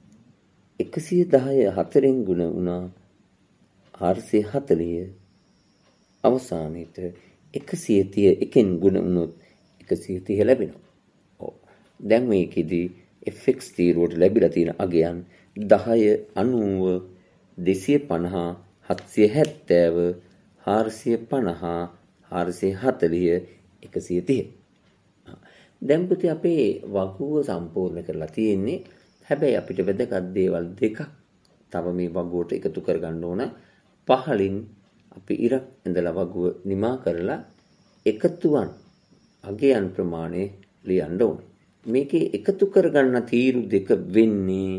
110 4න් ගුණ වුණා 440. අවසානයේට 130 එකෙන් ගුණ වුණොත් 130 ලැබෙනවා. ඔව්. දැන් මේකෙදි fx තීරුවට ලැබිලා තියෙන අගයන් 10 90 250 770 450 440 130. දැන් පුතේ අපේ වගුව සම්පූර්ණ කරලා තියෙන්නේ. හැබැයි අපිට වැදගත් දේවල් දෙකක් තව මේ වගුවට එකතු කරගන්න ඕන. පහලින් අපි ඉරක් ඇඳලා වගුව නිමා කරලා එකතුවන් අගයන් ප්‍රමාණය ලියන්න ඕන. මේකේ එකතු කරගන්න තීරු දෙක වෙන්නේ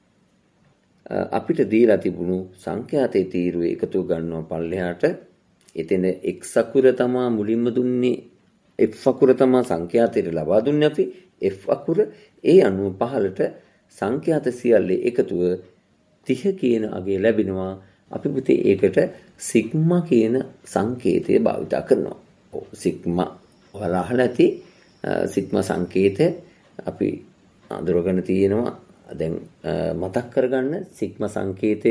අපිට දීලා තිබුණු සංඛ්‍යාතයේ තීරුවේ එකතු ගන්නවා පල්ලෙහාට. එතන x අකුර තමා මුලින්ම දුන්නේ, f අකුර තමා සංඛ්‍යාතයට ලබා දුන්නේ අපි. f අකුර ඒ අනුව පහළට සංඛ්‍යාත සියල්ලේ එකතුව 30 කියන අගය ලැබෙනවා. අපි පුතේ ඒකට සිග්මා කියන සංකේතය භාවිතා කරනවා. ඔව් සිග්මා ඔයාලා අහලා ඇති සිග්මා සංකේතය අපි අඳුරගෙන තියෙනවා. දැන් මතක් කරගන්න සිග්මා සංකේතය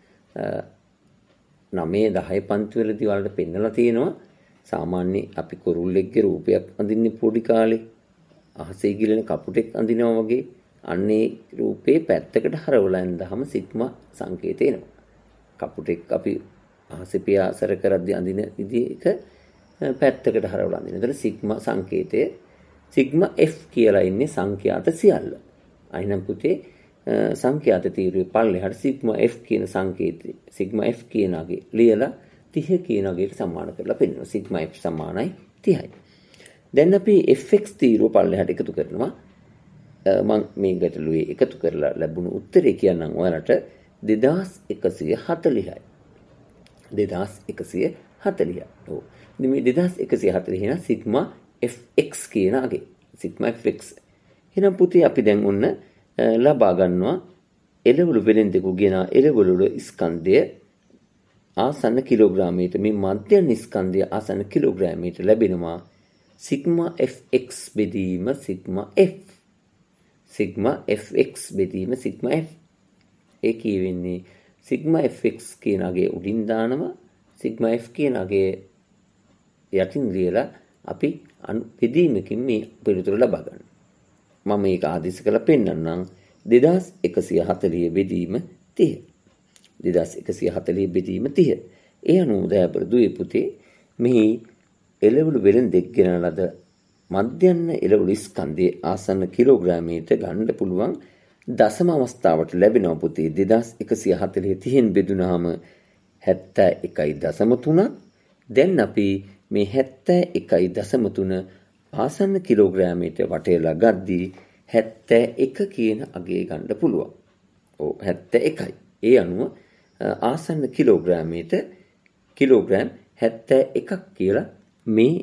9 10 පන්ති වලදී වලට පෙන්නලා තියෙනවා. සාමාන්‍ය අපි කුරුල්ලෙක්ගේ රූපයක් අඳින්නේ පොඩි කාලේ අහසේ ගිලෙන කපුටෙක් අඳිනවා වගේ අන්නේ රූපේ පැත්තකට හරවලා ඉඳහම සිග්මා සංකේතය එනවා. කපුටෙක් අපි අහසේ පියාසර කරද්දී අඳින විදිහක පැත්තකට හරවලා දෙනවා. එතන සිග්මා සංකේතය සිග්මා F කියලා ඉන්නේ සංඛ්‍යාත සියල්ල. අයිනම් පුතේ සංඛ්‍යාත තීරුවේ පල්ලෙහාට සිග්මා F කියන සංකේතය සිග්මා F කියන අගේ ලියලා 30 කියන අගයට සමාන කරලා පෙන්නනවා. සිග්මා F සමානයි 30යි. දැන් අපි fx තීරුව පල්ලෙහාට එකතු කරනවා. මම මේ ගැටලුවේ එකතු කරලා ලැබුණු උත්තරේ කියන්නම් ඔයාලට 2140යි. 2140යි. ඔව්. ඉතින් මේ 2140 නම් සිග්මා fx කියන අගේ. Sigma fx. එහෙනම් පුතේ අපි දැන් ඔන්න ලබා ගන්නවා එළවලු වෙලෙන්දෙකු ගෙන එළවලු ස්කන්ධය ආසන්න කිලෝග්‍රෑමයට මේ මධ්‍යම ස්කන්ධය ආසන්න කිලෝග්‍රෑමයට ලැබෙනවා සිග්මා fx බෙදීම සිග්මා f. සිග්මා fx බෙදීම සිග්මා f. ඒ කියවෙන්නේ සිග්මා fx කියන අගේ උඩින් දානවා සිග්මා f කියන අගේ යටින් ලියලා අපි බෙදීමකින් මේ පිළිතුර ලබා ගන්නවා. මම මේක ආදේශ කරලා පෙන්නන්නම් 2140 බෙදීම 30. 2140 බෙදීම 30. ඒ අනුව දයාබර දුවේ පුතේ මේ එළවලු වෙලෙන්දෙක් ගෙන ලද මධ්‍යන්න එළවලු ස්කන්ධයේ ආසන්න කිලෝග්‍රෑමයට ගන්න පුළුවන් දශම අවස්ථාවට ලැබෙනවා පුතේ 2140 30න් බෙදුනහම 71.3. දැන් අපි මේ 71.3 ආසන්න කිලෝග්‍රෑමයට වටේලා ගද්දී 71 කියන අගේ ගන්න පුළුවන්. ඔව් 71යි. ඒ අනුව ආසන්න කිලෝග්‍රෑමයට කිලෝග්‍රෑම් 71ක් කියලා මේ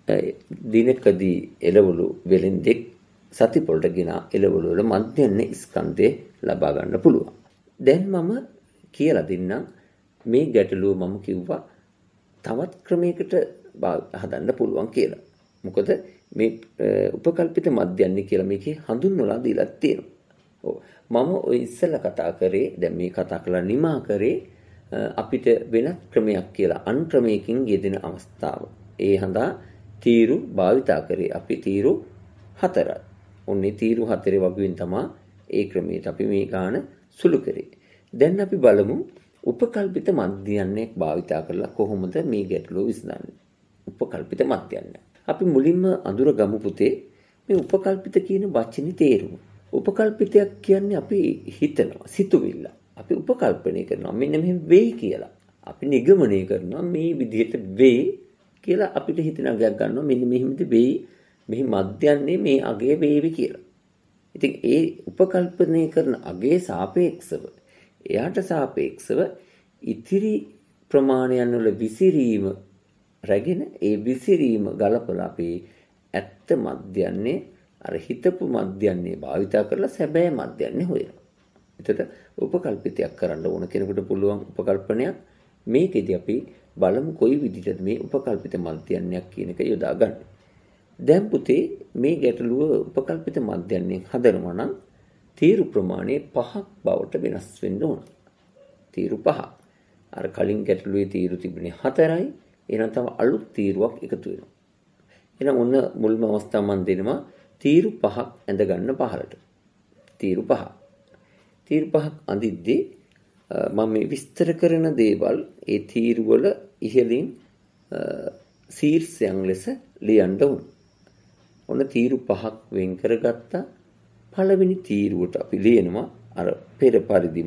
දිනකදී එළවලු වෙලෙන්දෙක් සති පොළට ගෙන එළවලු වල මධ්‍යන්න ස්කන්ධය ලබා ගන්න පුළුවන්. දැන් මම කියලා දෙන්නම් මේ ගැටලුව මම කිව්වා තවත් ක්‍රමයකට හදන්න පුළුවන් කියලා. මොකද මේ උපකල්පිත මධ්‍යන්න කියලා මේකේ හඳුන්වලා දීලා තියෙනවා. ඔව් මම ඔය ඉස්සෙල්ලා කතා කරේ දැන් මේ කතා කරලා නිමා කරේ අපිට වෙනත් ක්‍රමයක් කියලා අන් ක්‍රමයකින් යෙදෙන අවස්ථාව. ඒ හඳා තීරු භාවිතා කරේ අපි තීරු 4. ඔන්නේ තීරු 4 වගුවෙන් තමයි ඒ ක්‍රමයට අපි මේ ගාන සුළු කරේ. දැන් අපි බලමු උපකල්පිත මධ්‍යන්නයක් භාවිතා කරලා කොහොමද මේ ගැටලුව විසඳන්නේ. උපකල්පිත මධ්‍යන්න. අපි මුලින්ම අඳුර ගමු පුතේ මේ උපකල්පිත කියන වචනේ තේරුම. උපකල්පිතයක් කියන්නේ අපි හිතනවා සිතුවිල්ල. අපි උපකල්පනය කරනවා මෙන්න මෙහෙම වෙයි කියලා. අපි නිගමනය කරනවා මේ විදිහට වෙයි කියලා අපිට හිතන අගයක් ගන්නවා මෙන්න මෙහෙමද වෙයි මෙහි මධ්‍යන්නේ මේ අගය වේවි කියලා. ඉතින් ඒ උපකල්පනය කරන අගයේ සාපේක්ෂව එයාට සාපේක්ෂව ඉතිරි ප්‍රමාණයන් වල විසිරීම රැගෙන ඒ විසිරීම ගලපලා අපි ඇත්ත මධ්‍යන්නේ අර හිතපු මධ්‍යන්නේ භාවිතා කරලා සැබෑ මධ්‍යන්නේ හොයනවා. එතකොට උපකල්පිතයක් කරන්න ඕන කෙනෙකුට පුළුවන් උපකල්පනයක් මේකෙදි අපි බලමු කොයි විදිහටද මේ උපකල්පිත මධ්‍යන්නයක් කියන එක යොදා ගන්න. දැන් පුතේ මේ ගැටලුව උපකල්පිත මධ්‍යන්නේ හදනවා නම් තීරු ප්‍රමාණය 5ක් බවට වෙනස් වෙන්න ඕන. තීරු 5. අර කලින් ගැටලුවේ තීරු තිබුණේ 4යි. එහෙනම් තව අලුත් තීරුවක් එකතු වෙනවා. එහෙනම් ඔන්න මුල්ම අවස්ථාව මම දෙනවා තීරු 5ක් ඇඳ ගන්න පහලට. තීරු 5. තීරු 5ක් අඳිද්දී මම මේ විස්තර කරන දේවල් ඒ තීරු වල ඉහළින් ශීර්ෂයන් ලෙස ලියන්න ඕන. ඔන්න තීරු 5ක් වෙන් කරගත්තා. පළවෙනි තීරුවට අපි ලියනවා අර පෙර පරිදිම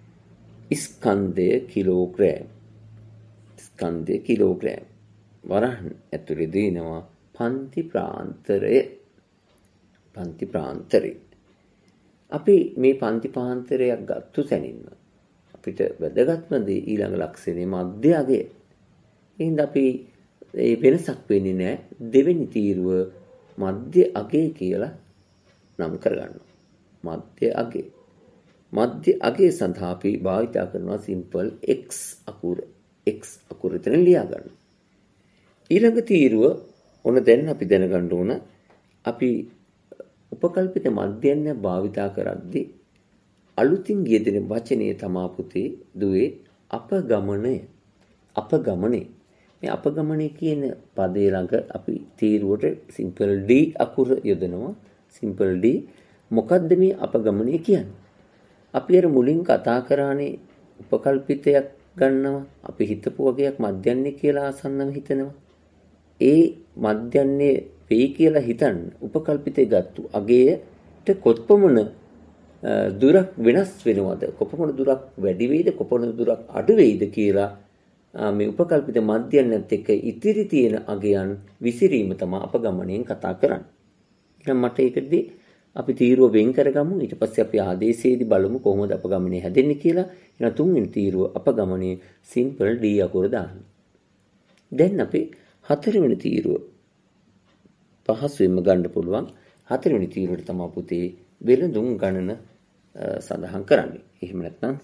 ස්කන්ධය කිලෝග්‍රෑම්. ස්කන්ධය කිලෝග්‍රෑම්. වරහන් ඇතුලේ දිනනවා පන්ති ප්‍රාන්තරය. පන්ති ප්‍රාන්තරය. අපි මේ පන්ති ප්‍රාන්තරයක් ගත්තු තැනින්ම අපිට වැදගත්ම දේ ඊළඟ ලක්ෂණය මධ්‍ය අගය. එහෙනම් අපි ඒ වෙනසක් වෙන්නේ නැහැ. දෙවෙනි තීරුව මධ්‍ය අගය කියලා නම් කරගන්නවා. මධ්‍ය අගය. මධ්‍ය අගය සඳහා අපි භාවිතා කරනවා සිම්පල් x අකුර. x අකුර එතන ලියා ගන්න. ඊළඟ තීරුව ඔන්න දැන් අපි දැනගන්න ඕන අපි උපකල්පිත මධ්‍යන්න භාවිතා කරද්දී අලුතින් යෙදෙන වචනේ තමා පුතේ දුවේ අපගමනය. අපගමනය. මේ අපගමනය කියන පදේ ළඟ අපි තීරුවට සිම්පල් d අකුර යොදනවා. සිම්පල් d මොකද්ද මේ අපගමනය කියන්නේ? අපි අර මුලින් කතා කරානේ උපකල්පිතයක් ගන්නවා. අපි හිතපු වගේක් මධ්‍යන්නේ කියලා ආසන්නව හිතනවා. ඒ මධ්‍යන්නේ වෙයි කියලා හිතන්න උපකල්පිතේ ගත්තු අගයට කොපමණ දුරක් වෙනස් වෙනවද? කොපමණ දුරක් වැඩි වෙයිද? කොපමණ දුරක් අඩු වෙයිද කියලා මේ උපකල්පිත මධ්‍යන්නත් එක්ක ඉතිරි තියෙන අගයන් විසිරීම තමයි අපගමණයෙන් කතා කරන්නේ. එහෙනම් මට ඒකදී අපි තීරුව වෙන් කරගමු. ඊට පස්සේ අපි ආදේශයේදී බලමු කොහොමද අපගමණය හැදෙන්නේ කියලා. එහෙනම් තුන්වෙනි තීරුව අපගමණයේ සිම්පල් D අකුර දාන්න. දැන් අපි හතරවෙනි තීරුව පහසුවෙන්ම ගන්න පුළුවන්. හතරවෙනි තීරුවට තමයි පුතේ වෙළඳුම් ගණන සඳහන් කරන්නේ. එහෙම නැත්නම්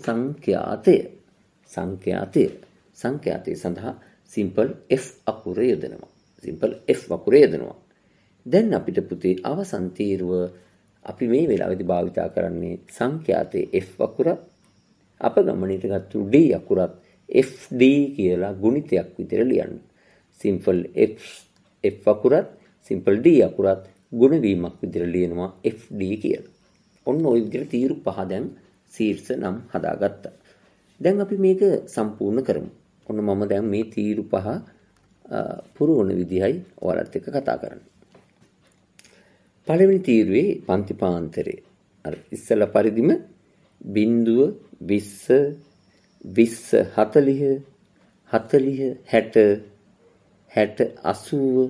සංඛ්‍යාතය සඳහා සිම්පල් F අකුර යොදනවා. සිම්පල් F අකුර යොදනවා. දැන් අපිට පුතේ අවසන් තීරුව අපි මේ වෙලාවේදී භාවිතා කරන්නේ සංඛ්‍යාතයේ F අකුරත් අපගමණයට ගත්තු D අකුරත් FD කියලා ගුණිතයක් විදිහට ලියන්න. සිම්පල් F අකුරත් සිම්පල් D අකුරත් ගුණ වීමක් විදිහට ලියනවා FD කියලා. ඔන්න ওই විදිහට තීරු පහ දැන් ශීර්ෂ නම් හදාගත්තා. දැන් අපි මේක සම්පූර්ණ කරමු. ඔන්න මම දැන් මේ තීරු පහ පුරවන විදිහයි ඔයාලත් එක්ක කතා කරන්නේ. පළවෙනි තීරුවේ පන්තිපාන්තරේ අර ඉස්සලා පරිදිම 0 20 20 40 40 60 60 80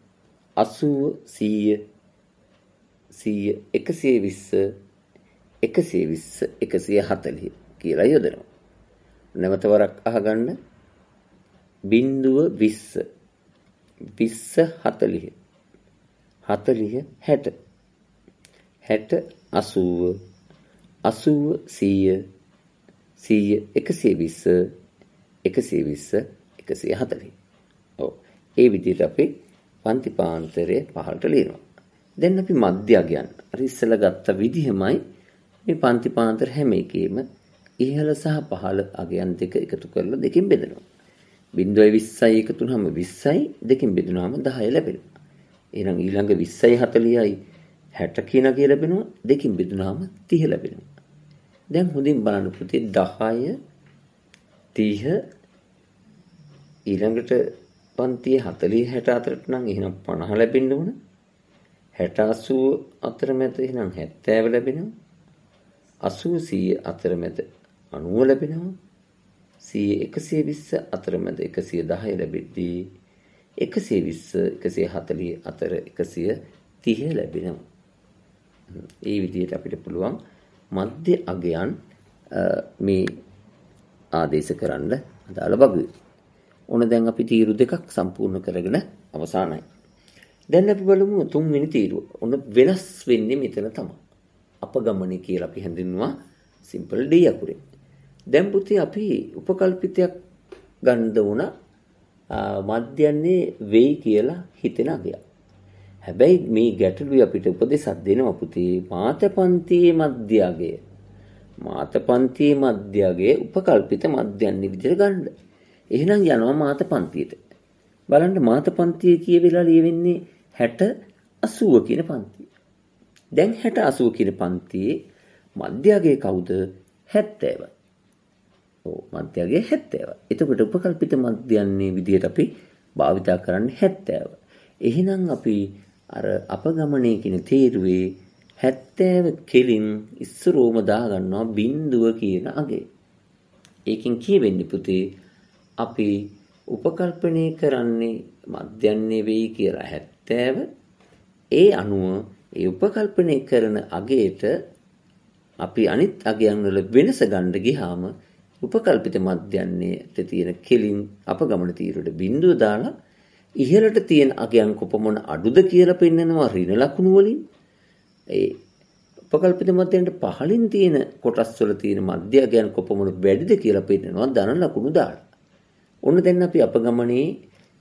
80 100 120 140 කියලා යොදනවා. නැවත වරක් අහගන්න 0 20 20 40 40 60 60 80 80 100 120 140. ඔව්. ඒ විදිහට අපි පන්තිපාන්තරයේ පහළට ලියනවා. දැන් අපි මධ්‍යගයන් අර ඉස්සෙල්ලා ගත්ත විදිහමයි මේ පන්තිපාන්තර හැම එකෙම ඉහළ සහ පහළ අගයන් දෙක එකතු කරලා දෙකෙන් බෙදනවා. 0.20යි එකතු වුනහම 20යි දෙකෙන් බෙදුනහම 10 ලැබෙනවා. එහෙනම් ඊළඟ 20යි 40යි 60 කියන අගය ලැබෙනවා. දෙකෙන් බෙදුනහම 30 ලැබෙනවා. දැන් හොඳින් බලන්න පුතේ 10 30 ඊළඟට පන්තියේ 40 60 අතරට නම් එහෙනම් 50 ලැබෙන්න ඕන. 60 80 අතරමැද එහෙනම් 70 ලැබෙනවා. 80 100 අතරමැද 90 ලැබෙනවා. 100 120 අතරමැද 110 ලැබෙද්දී 120 140 අතර 130 ලැබෙනවා. ඒ විදිහට අපිට පුළුවන් මධ්‍ය අගයන් මේ ආදේශ කරන්න අදාළ වගේ. ඕන දැන් අපි තීරු දෙකක් සම්පූර්ණ කරගෙන අවසానයි. දැන් අපි බලමු තුන්වෙනි තීරුව. ඔන්න වෙනස් වෙන්නේ මෙතන තමයි. අපගමණය කියලා අපි හඳුන්වනවා සිම්පල් D අකුරෙන්. දැන් පුතේ අපි උපකල්පිතයක් ගන්න උන මධ්‍යන්නේ වෙයි කියලා හිතෙන අගයක්. හැබැයි මේ ගැටලුවේ අපිට උපදේශයක් දෙනවා පුතේ මාතපන්තියේ මධ්‍ය අගය. මාතපන්තියේ මධ්‍ය අගය උපකල්පිත මධ්‍යන්නේ විදිහට ගන්න. එහෙනම් යනවා මාතපන්තියට. බලන්න මාතපන්තිය කියවිලා ලියවෙන්නේ 60 80 කියන පන්තිය. දැන් 60 80 කියන පන්තියේ මධ්‍යගයේ කවුද? 70. ඔව් මධ්‍යගයේ 70. එතකොට උපකල්පිත මධ්‍යන්නේ විදිහට අපි භාවිතා කරන්නේ 70. එහෙනම් අපි අර අපගමණය කියන තීරුවේ 70 කෙලින් ඉස්සරෝම දා ගන්නවා බිඳුව කියන අගය. ඒකෙන් කියවෙන්නේ පුතේ අපි උපකල්පනය කරන්නේ මධ්‍යන්නේ වෙයි කියලා 70. ඒ අනුව ඒ උපකල්පනය කරන අගයට අපි අනිත් අගයන් වල වෙනස ගන්න ගියාම උපකල්පිත මධ්‍යන්නේට තියෙන කෙලින් අපගමන තීරුවට බිඳුව දාලා ඉහළට තියෙන අගයන් කොපමණ අඩුද කියලා පෙන්නනවා ඍණ ලකුණු වලින්. ඒ උපකල්පිත මධ්‍යන්නට පහළින් තියෙන කොටස් වල තියෙන මධ්‍ය අගයන් කොපමණ වැඩිද කියලා පෙන්නනවා ධන ලකුණු දාලා. ඔන්න දැන් අපි අපගමනයේ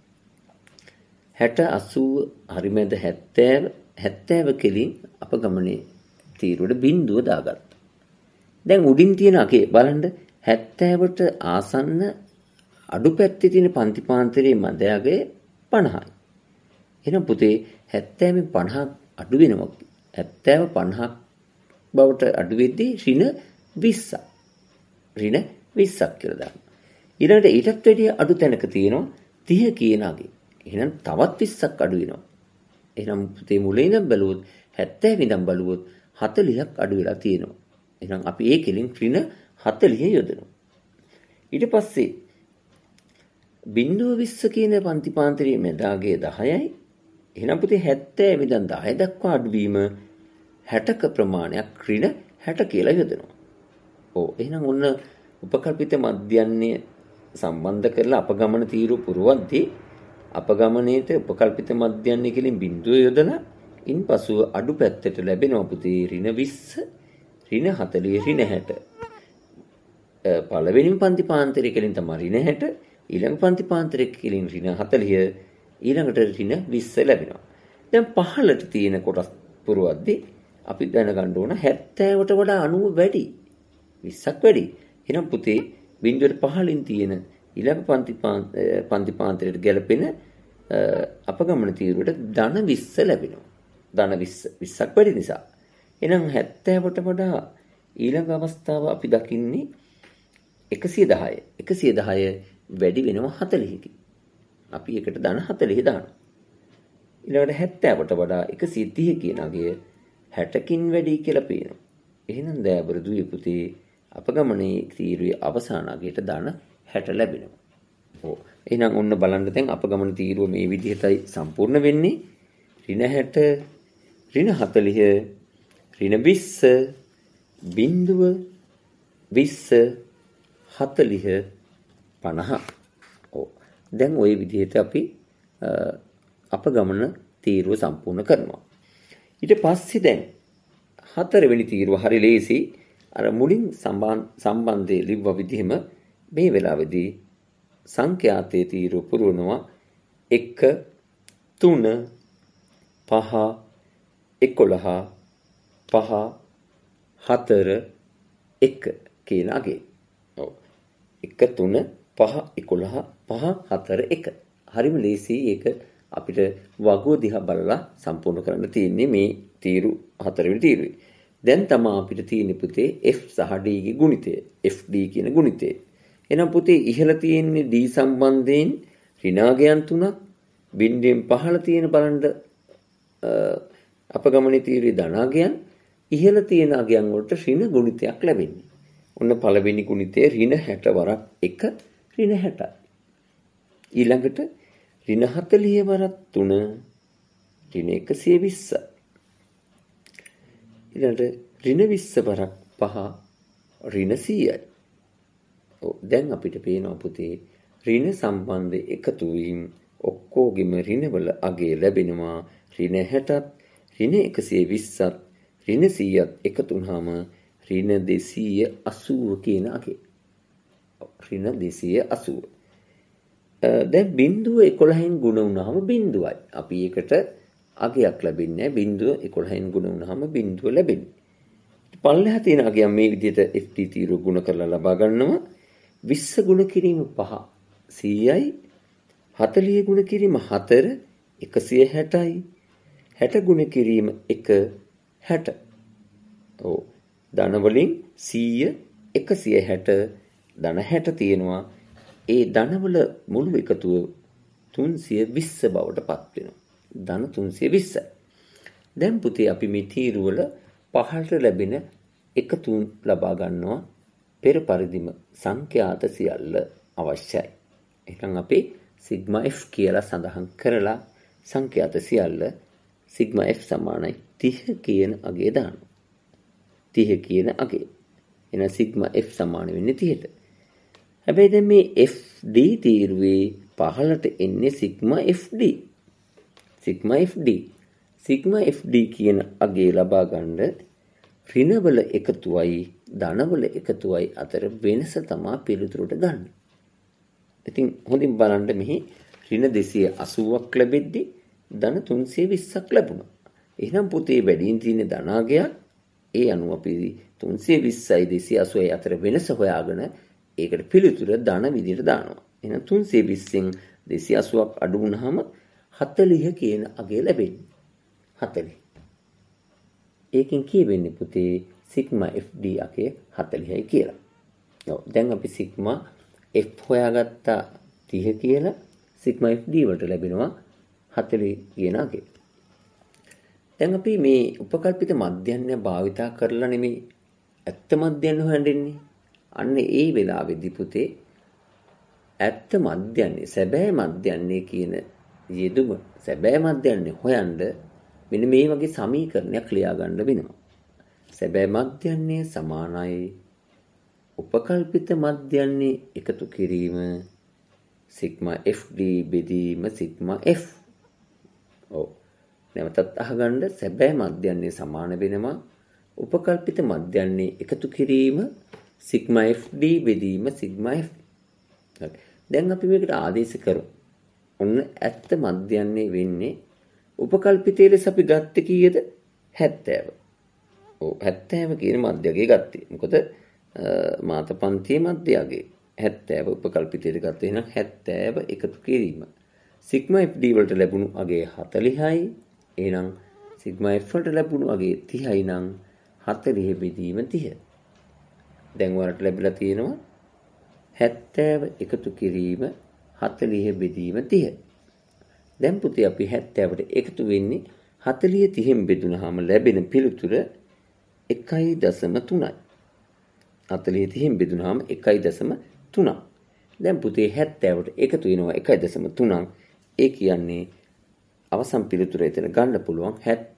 60 80 හරිමෙද 70 කෙලින් අපගමනයේ තීරුවට බිඳුව දාගත්තා. දැන් උඩින් තියෙන අගේ බලන්න 70ට ආසන්න අඩු පැත්තේ තියෙන පන්තිපාන්තරයේ මැද අගේ 50යි. එහෙනම් පුතේ 70 50ක් අඩු වෙනවා. 70 50ක් බවට අඩු වෙද්දී ඍණ 20ක්. ඍණ 20ක් කියලා දාන්න. ඊළඟට ඊටත් වැඩිය අඩු තැනක තියෙනවා 30 කියන අගේ. එහෙනම් තවත් 20ක් අඩු වෙනවා. එහෙනම් පුතේ මුලින් ඉඳන් බැලුවොත් 70 ඉඳන් බලුවොත් 40ක් අඩු වෙලා තියෙනවා. එහෙනම් අපි ඒකෙලින් ඍණ 40 යොදනවා. ඊට පස්සේ 0.20 කියන පන්ති පාන්තරයේ මැදාගේ 10යි. එහෙනම් පුතේ 70 ඉඳන් 10 දක්වා අඩුවීම 60ක ප්‍රමාණයක් ඍණ 60 කියලා යොදනවා. ඔව් එහෙනම් ඔන්න උපකල්පිත මධ්‍යන්නේ සම්බන්ධ කරලා අපගමන තීරුව පුරවද්දී අපගමනයේට උපකල්පිත මධ්‍යන්නේ කෙලින් බිඳුව යොදලා ඉන්පසුව අඩු පැත්තට ලැබෙනවා පුතේ ඍණ 20 ඍණ 40 ඍණ 60. පළවෙනි පන්ති පාන්තරය කෙලින් තමයි ඍණ 60 ඊළඟ පන්ති පාන්තරය කෙලින් ඍණ 40 ඊළඟට ඍණ 20 ලැබෙනවා. දැන් පහළට තියෙන කොටස් පුරවද්දී අපි දැනගන්න ඕන 70ට වඩා 90 වැඩි 20ක් වැඩි. එහෙනම් පුතේ බිඳුවට පහළින් තියෙන ඊළඟ පන්ති පාන්තරයට ගැලපෙන අපගමන තීරුවට ධන 20 ලැබෙනවා. ධන 20ක් වැඩි නිසා. එහෙනම් 70ට වඩා ඊළඟ අවස්ථාව අපි දකින්නේ 110. 110 වැඩි වෙනවා 40කින්. අපි එකට ධන 40 දානවා. ඊළඟට 70ට වඩා 130 කියන අගය 60කින් වැඩි කියලා පේනවා. එහෙනම් දයාබර දුවේ පුතේ අපගමනයේ තීරුවේ අවසාන අගයට ධන 60 ලැබෙනවා. ඔව්. එහෙනම් ඔන්න බලන්න දැන් අපගමන තීරුව මේ විදිහටයි සම්පූර්ණ වෙන්නේ. ඍණ 60, ඍණ 40, ඍණ 20, බිඳුව 20, 40, 50. ඔව්. දැන් ওই විදිහට අපි අපගමන තීරුව සම්පූර්ණ කරනවා. ඊට පස්සේ දැන් හතරවෙනි තීරුව හරි ලේසි. අර මුලින් සම්බන්ධයේ ලිව්ව විදිහම මේ වෙලාවේදී සංඛ්‍යාතයේ තීරුව පුරවනවා 1 3 5 11 5 4 1 කියන අගේ. ඔව්. 1 3 5 11 5 4 1. හරිම ලේසි. ඒක අපිට වගුව දිහා බලලා සම්පූර්ණ කරන්න තියෙන්නේ මේ තීරු හතරවෙනි තීරුවේ. දැන් තමයි අපිට තියෙන පුතේ F සහ D ගේ ගුණිතය. FD කියන ගුණිතය. එහෙනම් පුතේ ඉහළ තියෙන්නේ D සම්බන්ධයෙන් ඍණාගයන් 3ක්, බිඳුවෙන් පහළ තියෙන බලන්න අපගමනයේ තීරුවේ ධනාගයන්, ඉහළ තියෙන අගයන් වලට ඍණ ගුණිතයක් ලැබෙන්නේ. ඔන්න පළවෙනි ගුණිතය ඍණ 60 වරක් 1 ඍණ 60යි. ඊළඟට ඍණ 40 වරක් 3 ඍණ 120යි. ඊළඟට ඍණ 20 වරක් 5 ඍණ 100යි. ඔව් දැන් අපිට පේනවා පුතේ ඍණ සම්බන්ධ එකතු වීම ඔක්කොගෙම ඍණවල අගය ලැබෙනවා. ඍණ 60ත් ඍණ 120ත් ඍණ 100ත් එකතු වුනහම ඍණ 280 කියන අගය. ඍණ 280. දැන් බිඳුව 11න් ගුණ වුණාම බිඳුවයි. අපි ඒකට අගයක් ලැබෙන්නේ නැහැ. බිඳුව 11න් ගුණ වුණාම බිඳුව ලැබෙන්නේ. පල්ලෙහා තියෙන අගයන් මේ විදිහට FD තීරුව ගුණ කරලා ලබා ගන්නවා. 20 ගුණ කිරීම 5 100යි. 40 ගුණ කිරීම 4 160යි. 60 ගුණ කිරීම 1 60. ඔව්. ධන වලින් 100 160 ධන 60 තියෙනවා. ඒ ධනවල මුළු එකතුව 320 බවට පත් වෙනවා. ධන 320යි. දැන් පුතේ අපි මේ තීරුවල පහළට ලැබෙන එකතුන් ලබා ගන්නවා. පෙර පරිදිම සංඛ්‍යාත සියල්ල අවශ්‍යයි. එහෙනම් අපි සිග්මා F කියලා සඳහන් කරලා සංඛ්‍යාත සියල්ල සිග්මා F සමානයි 30 කියන අගය දානවා. 30 කියන අගය. එහෙනම් සිග්මා F සමාන වෙන්නේ 30ට. හැබැයි දැන් මේ FD තීරුවේ පහළට එන්නේ sigma FD. Sigma FD. Sigma FD කියන අගය ලබා ගන්න ඍණවල එකතුවයි ධනවල එකතුවයි අතර වෙනස තමයි පිළිතුරට ගන්න. ඉතින් හොඳින් බලන්න මෙහි ඍණ 280ක් ලැබෙද්දි ධන 320ක් ලැබුණා. එහෙනම් පුතේ වැඩියෙන් තියෙන ධනාගයක් ඒ අනුව අපි 320යි 280යි අතර වෙනස හොයාගෙන ඒකට පිළිතුර ධන විදිහට දානවා. එහෙනම් 320න් 280ක් අඩු වුණාම 40 කියන අගය ලැබෙන්නේ. 40. ඒකෙන් කියවෙන්නේ පුතේ සිග්මා FD අගය 40යි කියලා. ඔව් දැන් අපි සිග්මා F හොයාගත්තා 30 කියලා. සිග්මා FD වලට ලැබෙනවා 40 කියන අගය. දැන් අපි මේ උපකල්පිත මධ්‍යන්‍ය භාවිතා කරලා නෙමෙයි ඇත්ත මධ්‍යන්‍ය හොයන්නේ. අන්න ඒ වෙලාවේදී පුතේ ඇත්ත මධ්‍යන්‍ය සැබෑ මධ්‍යන්‍ය කියන යෙදුම සැබෑ මධ්‍යන්‍ය හොයන්න මෙන්න මේ වගේ සමීකරණයක් ලියා ගන්න වෙනවා. සැබෑ මධ්‍යන්‍ය සමානයි උපකල්පිත මධ්‍යන්‍ය එකතු කිරීම සිග්මා FD බෙදීම සිග්මා F. ඔව්. නැවතත් අහගන්න සැබෑ මධ්‍යන්‍ය සමාන වෙනවා උපකල්පිත මධ්‍යන්‍ය එකතු කිරීම සිග්මා FD බෙදීම සිග්මා F. හරි. දැන් අපි මේකට ආදේශ කරමු. ඔන්න ඇත්ත මධ්‍යන්‍ය වෙන්නේ උපකල්පිතයේ ලෙස අපි ගත්තේ කීයද? 70. ඔව් 70 කියන මධ්‍යගය ගත්තේ. මොකද මාතපන්තියේ මධ්‍යගය 70 උපකල්පිතයට ගත්තේ. එහෙනම් 70 එකතු කිරීම සිග්මා FD වලට ලැබුණු අගය 40යි. එහෙනම් සිග්මා F වලට ලැබුණු අගය 30යි නම් 40 බෙදීම 30. දැන් ඔයාලට ලැබිලා තියෙනවා 70 එකතු කිරීම 40 බෙදීම 30. දැන් පුතේ අපි 70ට එකතු වෙන්නේ 40 30න් බෙදුනහම ලැබෙන පිළිතුර 1.3යි. 40 30න් බෙදුනහම 1.3. දැන් පුතේ 70ට එකතු වෙනවා 1.3. ඒ කියන්නේ අවසන් පිළිතුර එතන ගන්න පුළුවන්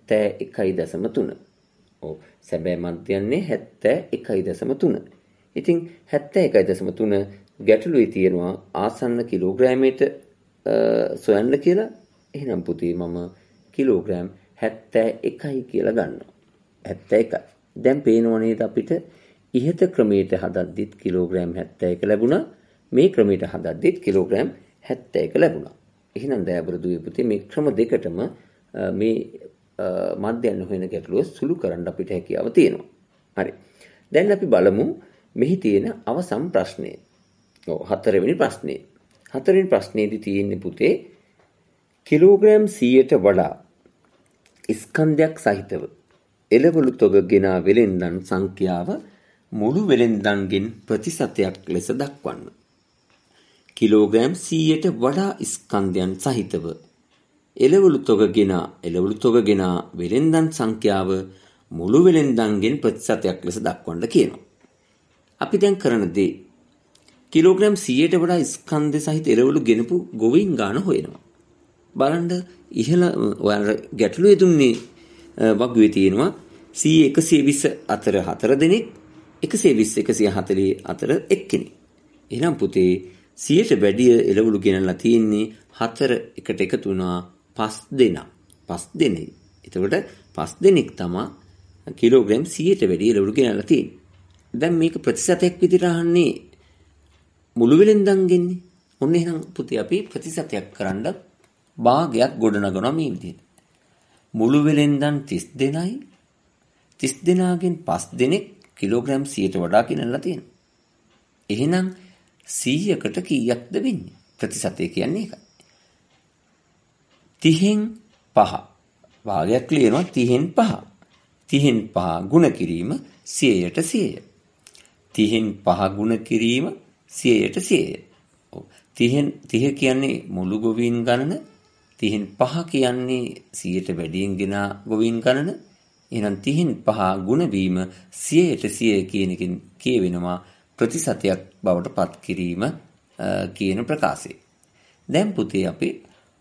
71.3. ඔව් සැබෑ මධ්‍යන්නේ 71.3. ඉතින් 71.3 ගැටලුවේ තියෙනවා ආසන්න කිලෝග්‍රෑමයට සොයන්න කියලා. එහෙනම් පුතේ මම කිලෝග්‍රෑම් 71යි කියලා ගන්නවා. 71. දැන් පේනව නේද අපිට ඉහත ක්‍රමයට හදද්දිත් කිලෝග්‍රෑම් 71 ලැබුණා. මේ ක්‍රමයට හදද්දිත් කිලෝග්‍රෑම් 71 ලැබුණා. එහෙනම් දයාබර දුවේ පුතේ මේ ක්‍රම දෙකටම මේ මධ්‍යන්‍ය හොයන ගැටලුව සුළු කරන්න අපිට හැකියාව තියෙනවා. හරි. දැන් අපි බලමු මෙහි තියෙන අවසන් ප්‍රශ්නය. ඔව් හතරවෙනි ප්‍රශ්නේ. හතරවෙනි ප්‍රශ්නේදී තියෙන්නේ පුතේ කිලෝග්‍රෑම් 100ට වඩා ස්කන්ධයක් සහිතව එළවලු තොග ගෙනා වෙලෙන්දන් සංඛ්‍යාව මුළු වෙලෙන්දන්ගෙන් ප්‍රතිශතයක් ලෙස දක්වන්න. කිලෝග්‍රෑම් 100ට වඩා ස්කන්ධයන් සහිතව එළවලු තොග ගෙනා වෙලෙන්දන් සංඛ්‍යාව මුළු වෙලෙන්දන්ගෙන් ප්‍රතිශතයක් ලෙස දක්වන්න කියනවා. අපි දැන් කරන දේ කිලෝග්‍රෑම් 100ට වඩා ස්කන්ධ සහිත එළවලු ගෙනපු ගොවීන් ගාන හොයනවා. බලන්න ඉහළ ඔයාලට ගැටලුවේ දුන්නේ වගුවේ තියෙනවා 100 120 අතර 4 දෙනෙක් 120 140 අතර එක්කෙනෙක්. එහෙනම් පුතේ 100ට වැඩිය එළවලු ගෙනල්ලා තියෙන්නේ 4 එකට එකතු වුණා 5 දෙනා. 5 දෙනෙක්. එතකොට 5 දෙනෙක් තමයි කිලෝග්‍රෑම් 100ට වැඩිය එළවලු ගෙනල්ලා තියෙන්නේ. දැන් මේක ප්‍රතිශතයක් විදිහට අහන්නේ මුළු වෙලෙන්දන්ගෙන්නේ. ඔන්න එහෙනම් පුතේ අපි ප්‍රතිශතයක් කරන්න භාගයක් ගොඩනගනවා මේ විදිහට. මුළු වෙලෙන්දන් 30 දෙනයි 30 දෙනාගෙන් 5 දෙනෙක් කිලෝග්‍රෑම් 100ට වඩා ගෙනල්ලා තියෙනවා. එහෙනම් 100කට කීයක්ද වෙන්නේ? ප්‍රතිශතය කියන්නේ ඒකයි. 30න් 5 භාගයක් ලියනවා 30න් 5. 30න් 5 ගුණ කිරීම 100ට 100. 30න් 5 ගුණ කිරීම 100ට 100. ඔව් 30 කියන්නේ මුළු ගොවීන් ගණන. 30න් 5 කියන්නේ 100ට වැඩියෙන් ගෙන ගොවීන් ගණන. එහෙනම් 30න් 5 ගුණ වීම 100ට 100 කියන එකෙන් කියවෙනවා ප්‍රතිශතයක් බවට පත් කිරීම කියන ප්‍රකාශය. දැන් පුතේ අපි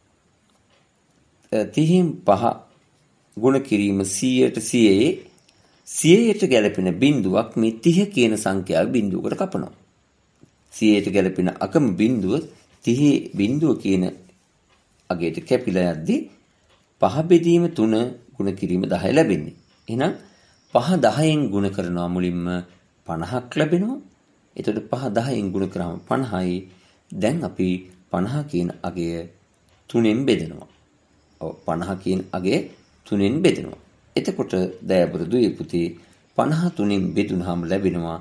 30න් 5 ගුණ කිරීම 100ට 100ට ගැලපෙන බිඳුවක් මේ 30 කියන සංඛ්‍යාවේ බිඳුවකට කපනවා. 100ට ගැලපෙන අකම බිඳුව 30 බිඳුව කියන අගයට කැපිලා යද්දී 5 බෙදීම 3 ගුණ කිරීම 10 ලැබෙන්නේ. එහෙනම් 5 10න් ගුණ කරනවා මුලින්ම 50ක් ලැබෙනවා. එතකොට 5 10න් ගුණ කරාම 50යි. දැන් අපි 50 කියන අගය 3ෙන් බෙදනවා. ඔව් 50 කියන අගය 3ෙන් බෙදනවා. එතකොට දයාබර දුවේ පුතේ 50 3ෙන් බෙදුනහම ලැබෙනවා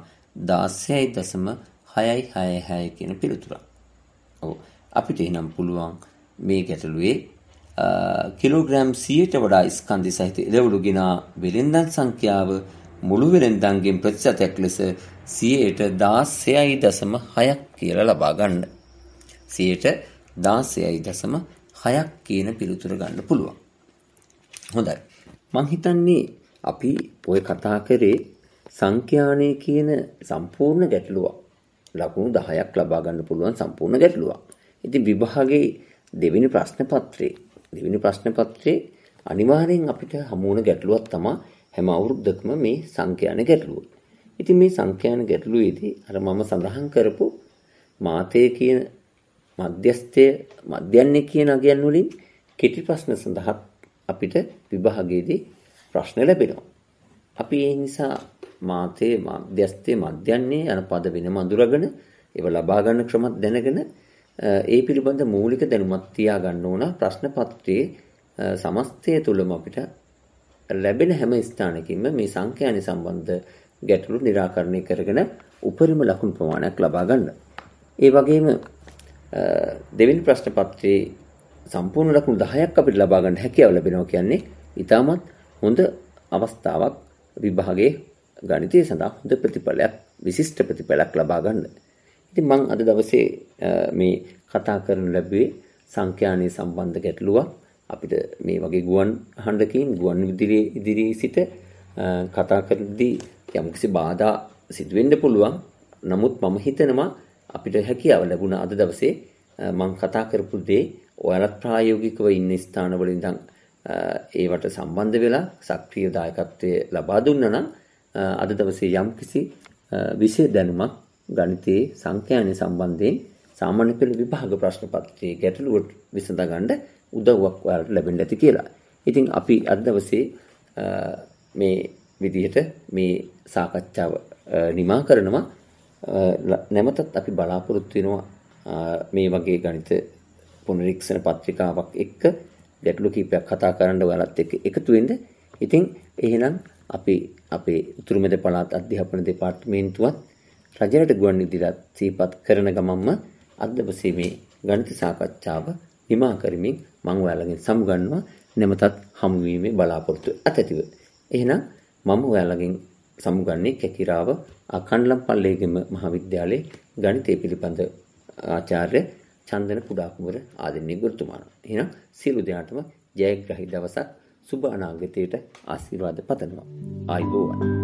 16.666 කියන පිළිතුරක්. ඔව් අපිට එහෙනම් පුළුවන් මේ ගැටලුවේ කිලෝග්‍රෑම් 100ට වඩා ස්කන්ධ සහිත එළවලු ගෙනා වෙලෙන්දන් සංඛ්‍යාව මුළු වෙලෙන්දන්ගෙන් ප්‍රතිශතයක් ලෙස 100ට 16.6ක් කියලා ලබා ගන්න. 100ට 16.6ක් කියන පිළිතුර ගන්න පුළුවන්. හොඳයි. මං හිතන්නේ අපි ඔය කතා කරේ සංඛ්‍යානය කියන සම්පූර්ණ ගැටලුවක්. ලකුණු 10ක් ලබා ගන්න පුළුවන් සම්පූර්ණ ගැටලුවක්. ඉතින් විභාගයේ දෙවෙනි ප්‍රශ්න පත්‍රයේ අනිවාර්යෙන් අපිට හමු වන ගැටලුවක් තමයි හැම අවුරුද්දකම මේ සංඛ්‍යාන ගැටලුව. ඉතින් මේ සංඛ්‍යාන ගැටලුවේදී අර මම සඳහන් කරපු මාතේ කියන මධ්‍යන්නේ කියන අගයන් වලින් කෙටි ප්‍රශ්න සඳහා අපිට විභාගයේදී ප්‍රශ්න ලැබෙනවා. අපි ඒ නිසා මාතේ මධ්‍යන්නේ යන පද වෙනම අඳුරගෙන ඒව ලබා ගන්න ක්‍රමත් දැනගෙන ඒ පිළිබඳ මූලික දැනුමක් තියා ගන්න ඕන. ප්‍රශ්න පත්‍රයේ සමස්තය තුළම අපිට ලැබෙන හැම ස්ථානකින්ම මේ සංඛ්‍යාන සම්බන්ධ ගැටලු निराකරණය කරගෙන උපරිම ලකුණු ප්‍රමාණයක් ලබා ගන්න. ඒ වගේම දෙවෙනි ප්‍රශ්න පත්‍රයේ සම්පූර්ණ ලකුණු 10ක් අපිට ලබා ගන්න හැකියාව ලැබෙනවා කියන්නේ ඉතාමත් හොඳ අවස්ථාවක් විභාගයේ ගණිතය සඳහා හොඳ ප්‍රතිඵලයක් විශිෂ්ට ප්‍රතිඵලයක් ලබා ගන්න. ඉතින් මම අද දවසේ මේ කතා කරන්න ලැබුවේ සංඛ්‍යානයේ සම්බන්ධ ගැටලුවක්. අපිට මේ වගේ ගුවන් හඬකින් ගුවන් ඉදිරියේ සිට කතා කරද්දී යම්කිසි බාධා සිදු වෙන්න පුළුවන්. නමුත් මම හිතනවා අපිට හැකියාව ලැබුණා අද දවසේ මම කතා කරපු දේ ඔයාලත් ප්‍රායෝගිකව ඉන්න ස්ථානවල ඉඳන් ඒවට සම්බන්ධ වෙලා සක්‍රීය දායකත්වයේ ලබා දුන්නා නම් අද දවසේ යම්කිසි විශේෂ දැනුමක් ගණිතයේ සංඛ්‍යාන සම්බන්ධයෙන් සාමාන්‍ය පෙළ විභාග ප්‍රශ්න පත්‍රයේ ගැටලුවට විසඳ ගන්න උදව්වක් ඔයාලට ලැබෙන්න ඇති කියලා. ඉතින් අපි අද දවසේ මේ විදිහට මේ සාකච්ඡාව නිමා කරනවා. නැවතත් අපි බලාපොරොත්තු වෙනවා මේ වගේ ගණිත පුනරීක්ෂණ පත්‍රිකාවක් එක්ක ගැටලු කීපයක් කතා කරන්න ඔයාලත් එක්ක එකතු වෙන්න. ඉතින් එහෙනම් අපි අපේ උතුරු මැද පළාත් අධ්‍යාපන දෙපාර්තමේන්තුවත් රජරට ගුවන්විදුලියත් සිහිපත් කරන ගමන්ම අද දවසේ මේ ගණිත සාකච්ඡාව නිමා කරමින් මම ඔයාලගෙන් සමුගන්නවා. නැවතත් හමු වීමේ බලාපොරොත්තු ඇතිව. එහෙනම් මම ඔයාලගෙන් සමුගන්නේ කැකිරාව අකණ්ඩලම් පල්ලේගම මහාවිද්‍යාලයේ ගණිතය පිළිබඳ ආචාර්ය චන්දන කුඩා කුමර ආදරණීය ගුරුතුමාණන්. එහෙනම් සියලු දෙනාටම ජයග්‍රහී දවසක් සුබ අනාගතයට ආශිර්වාද පතනවා. ආයුබෝවන්.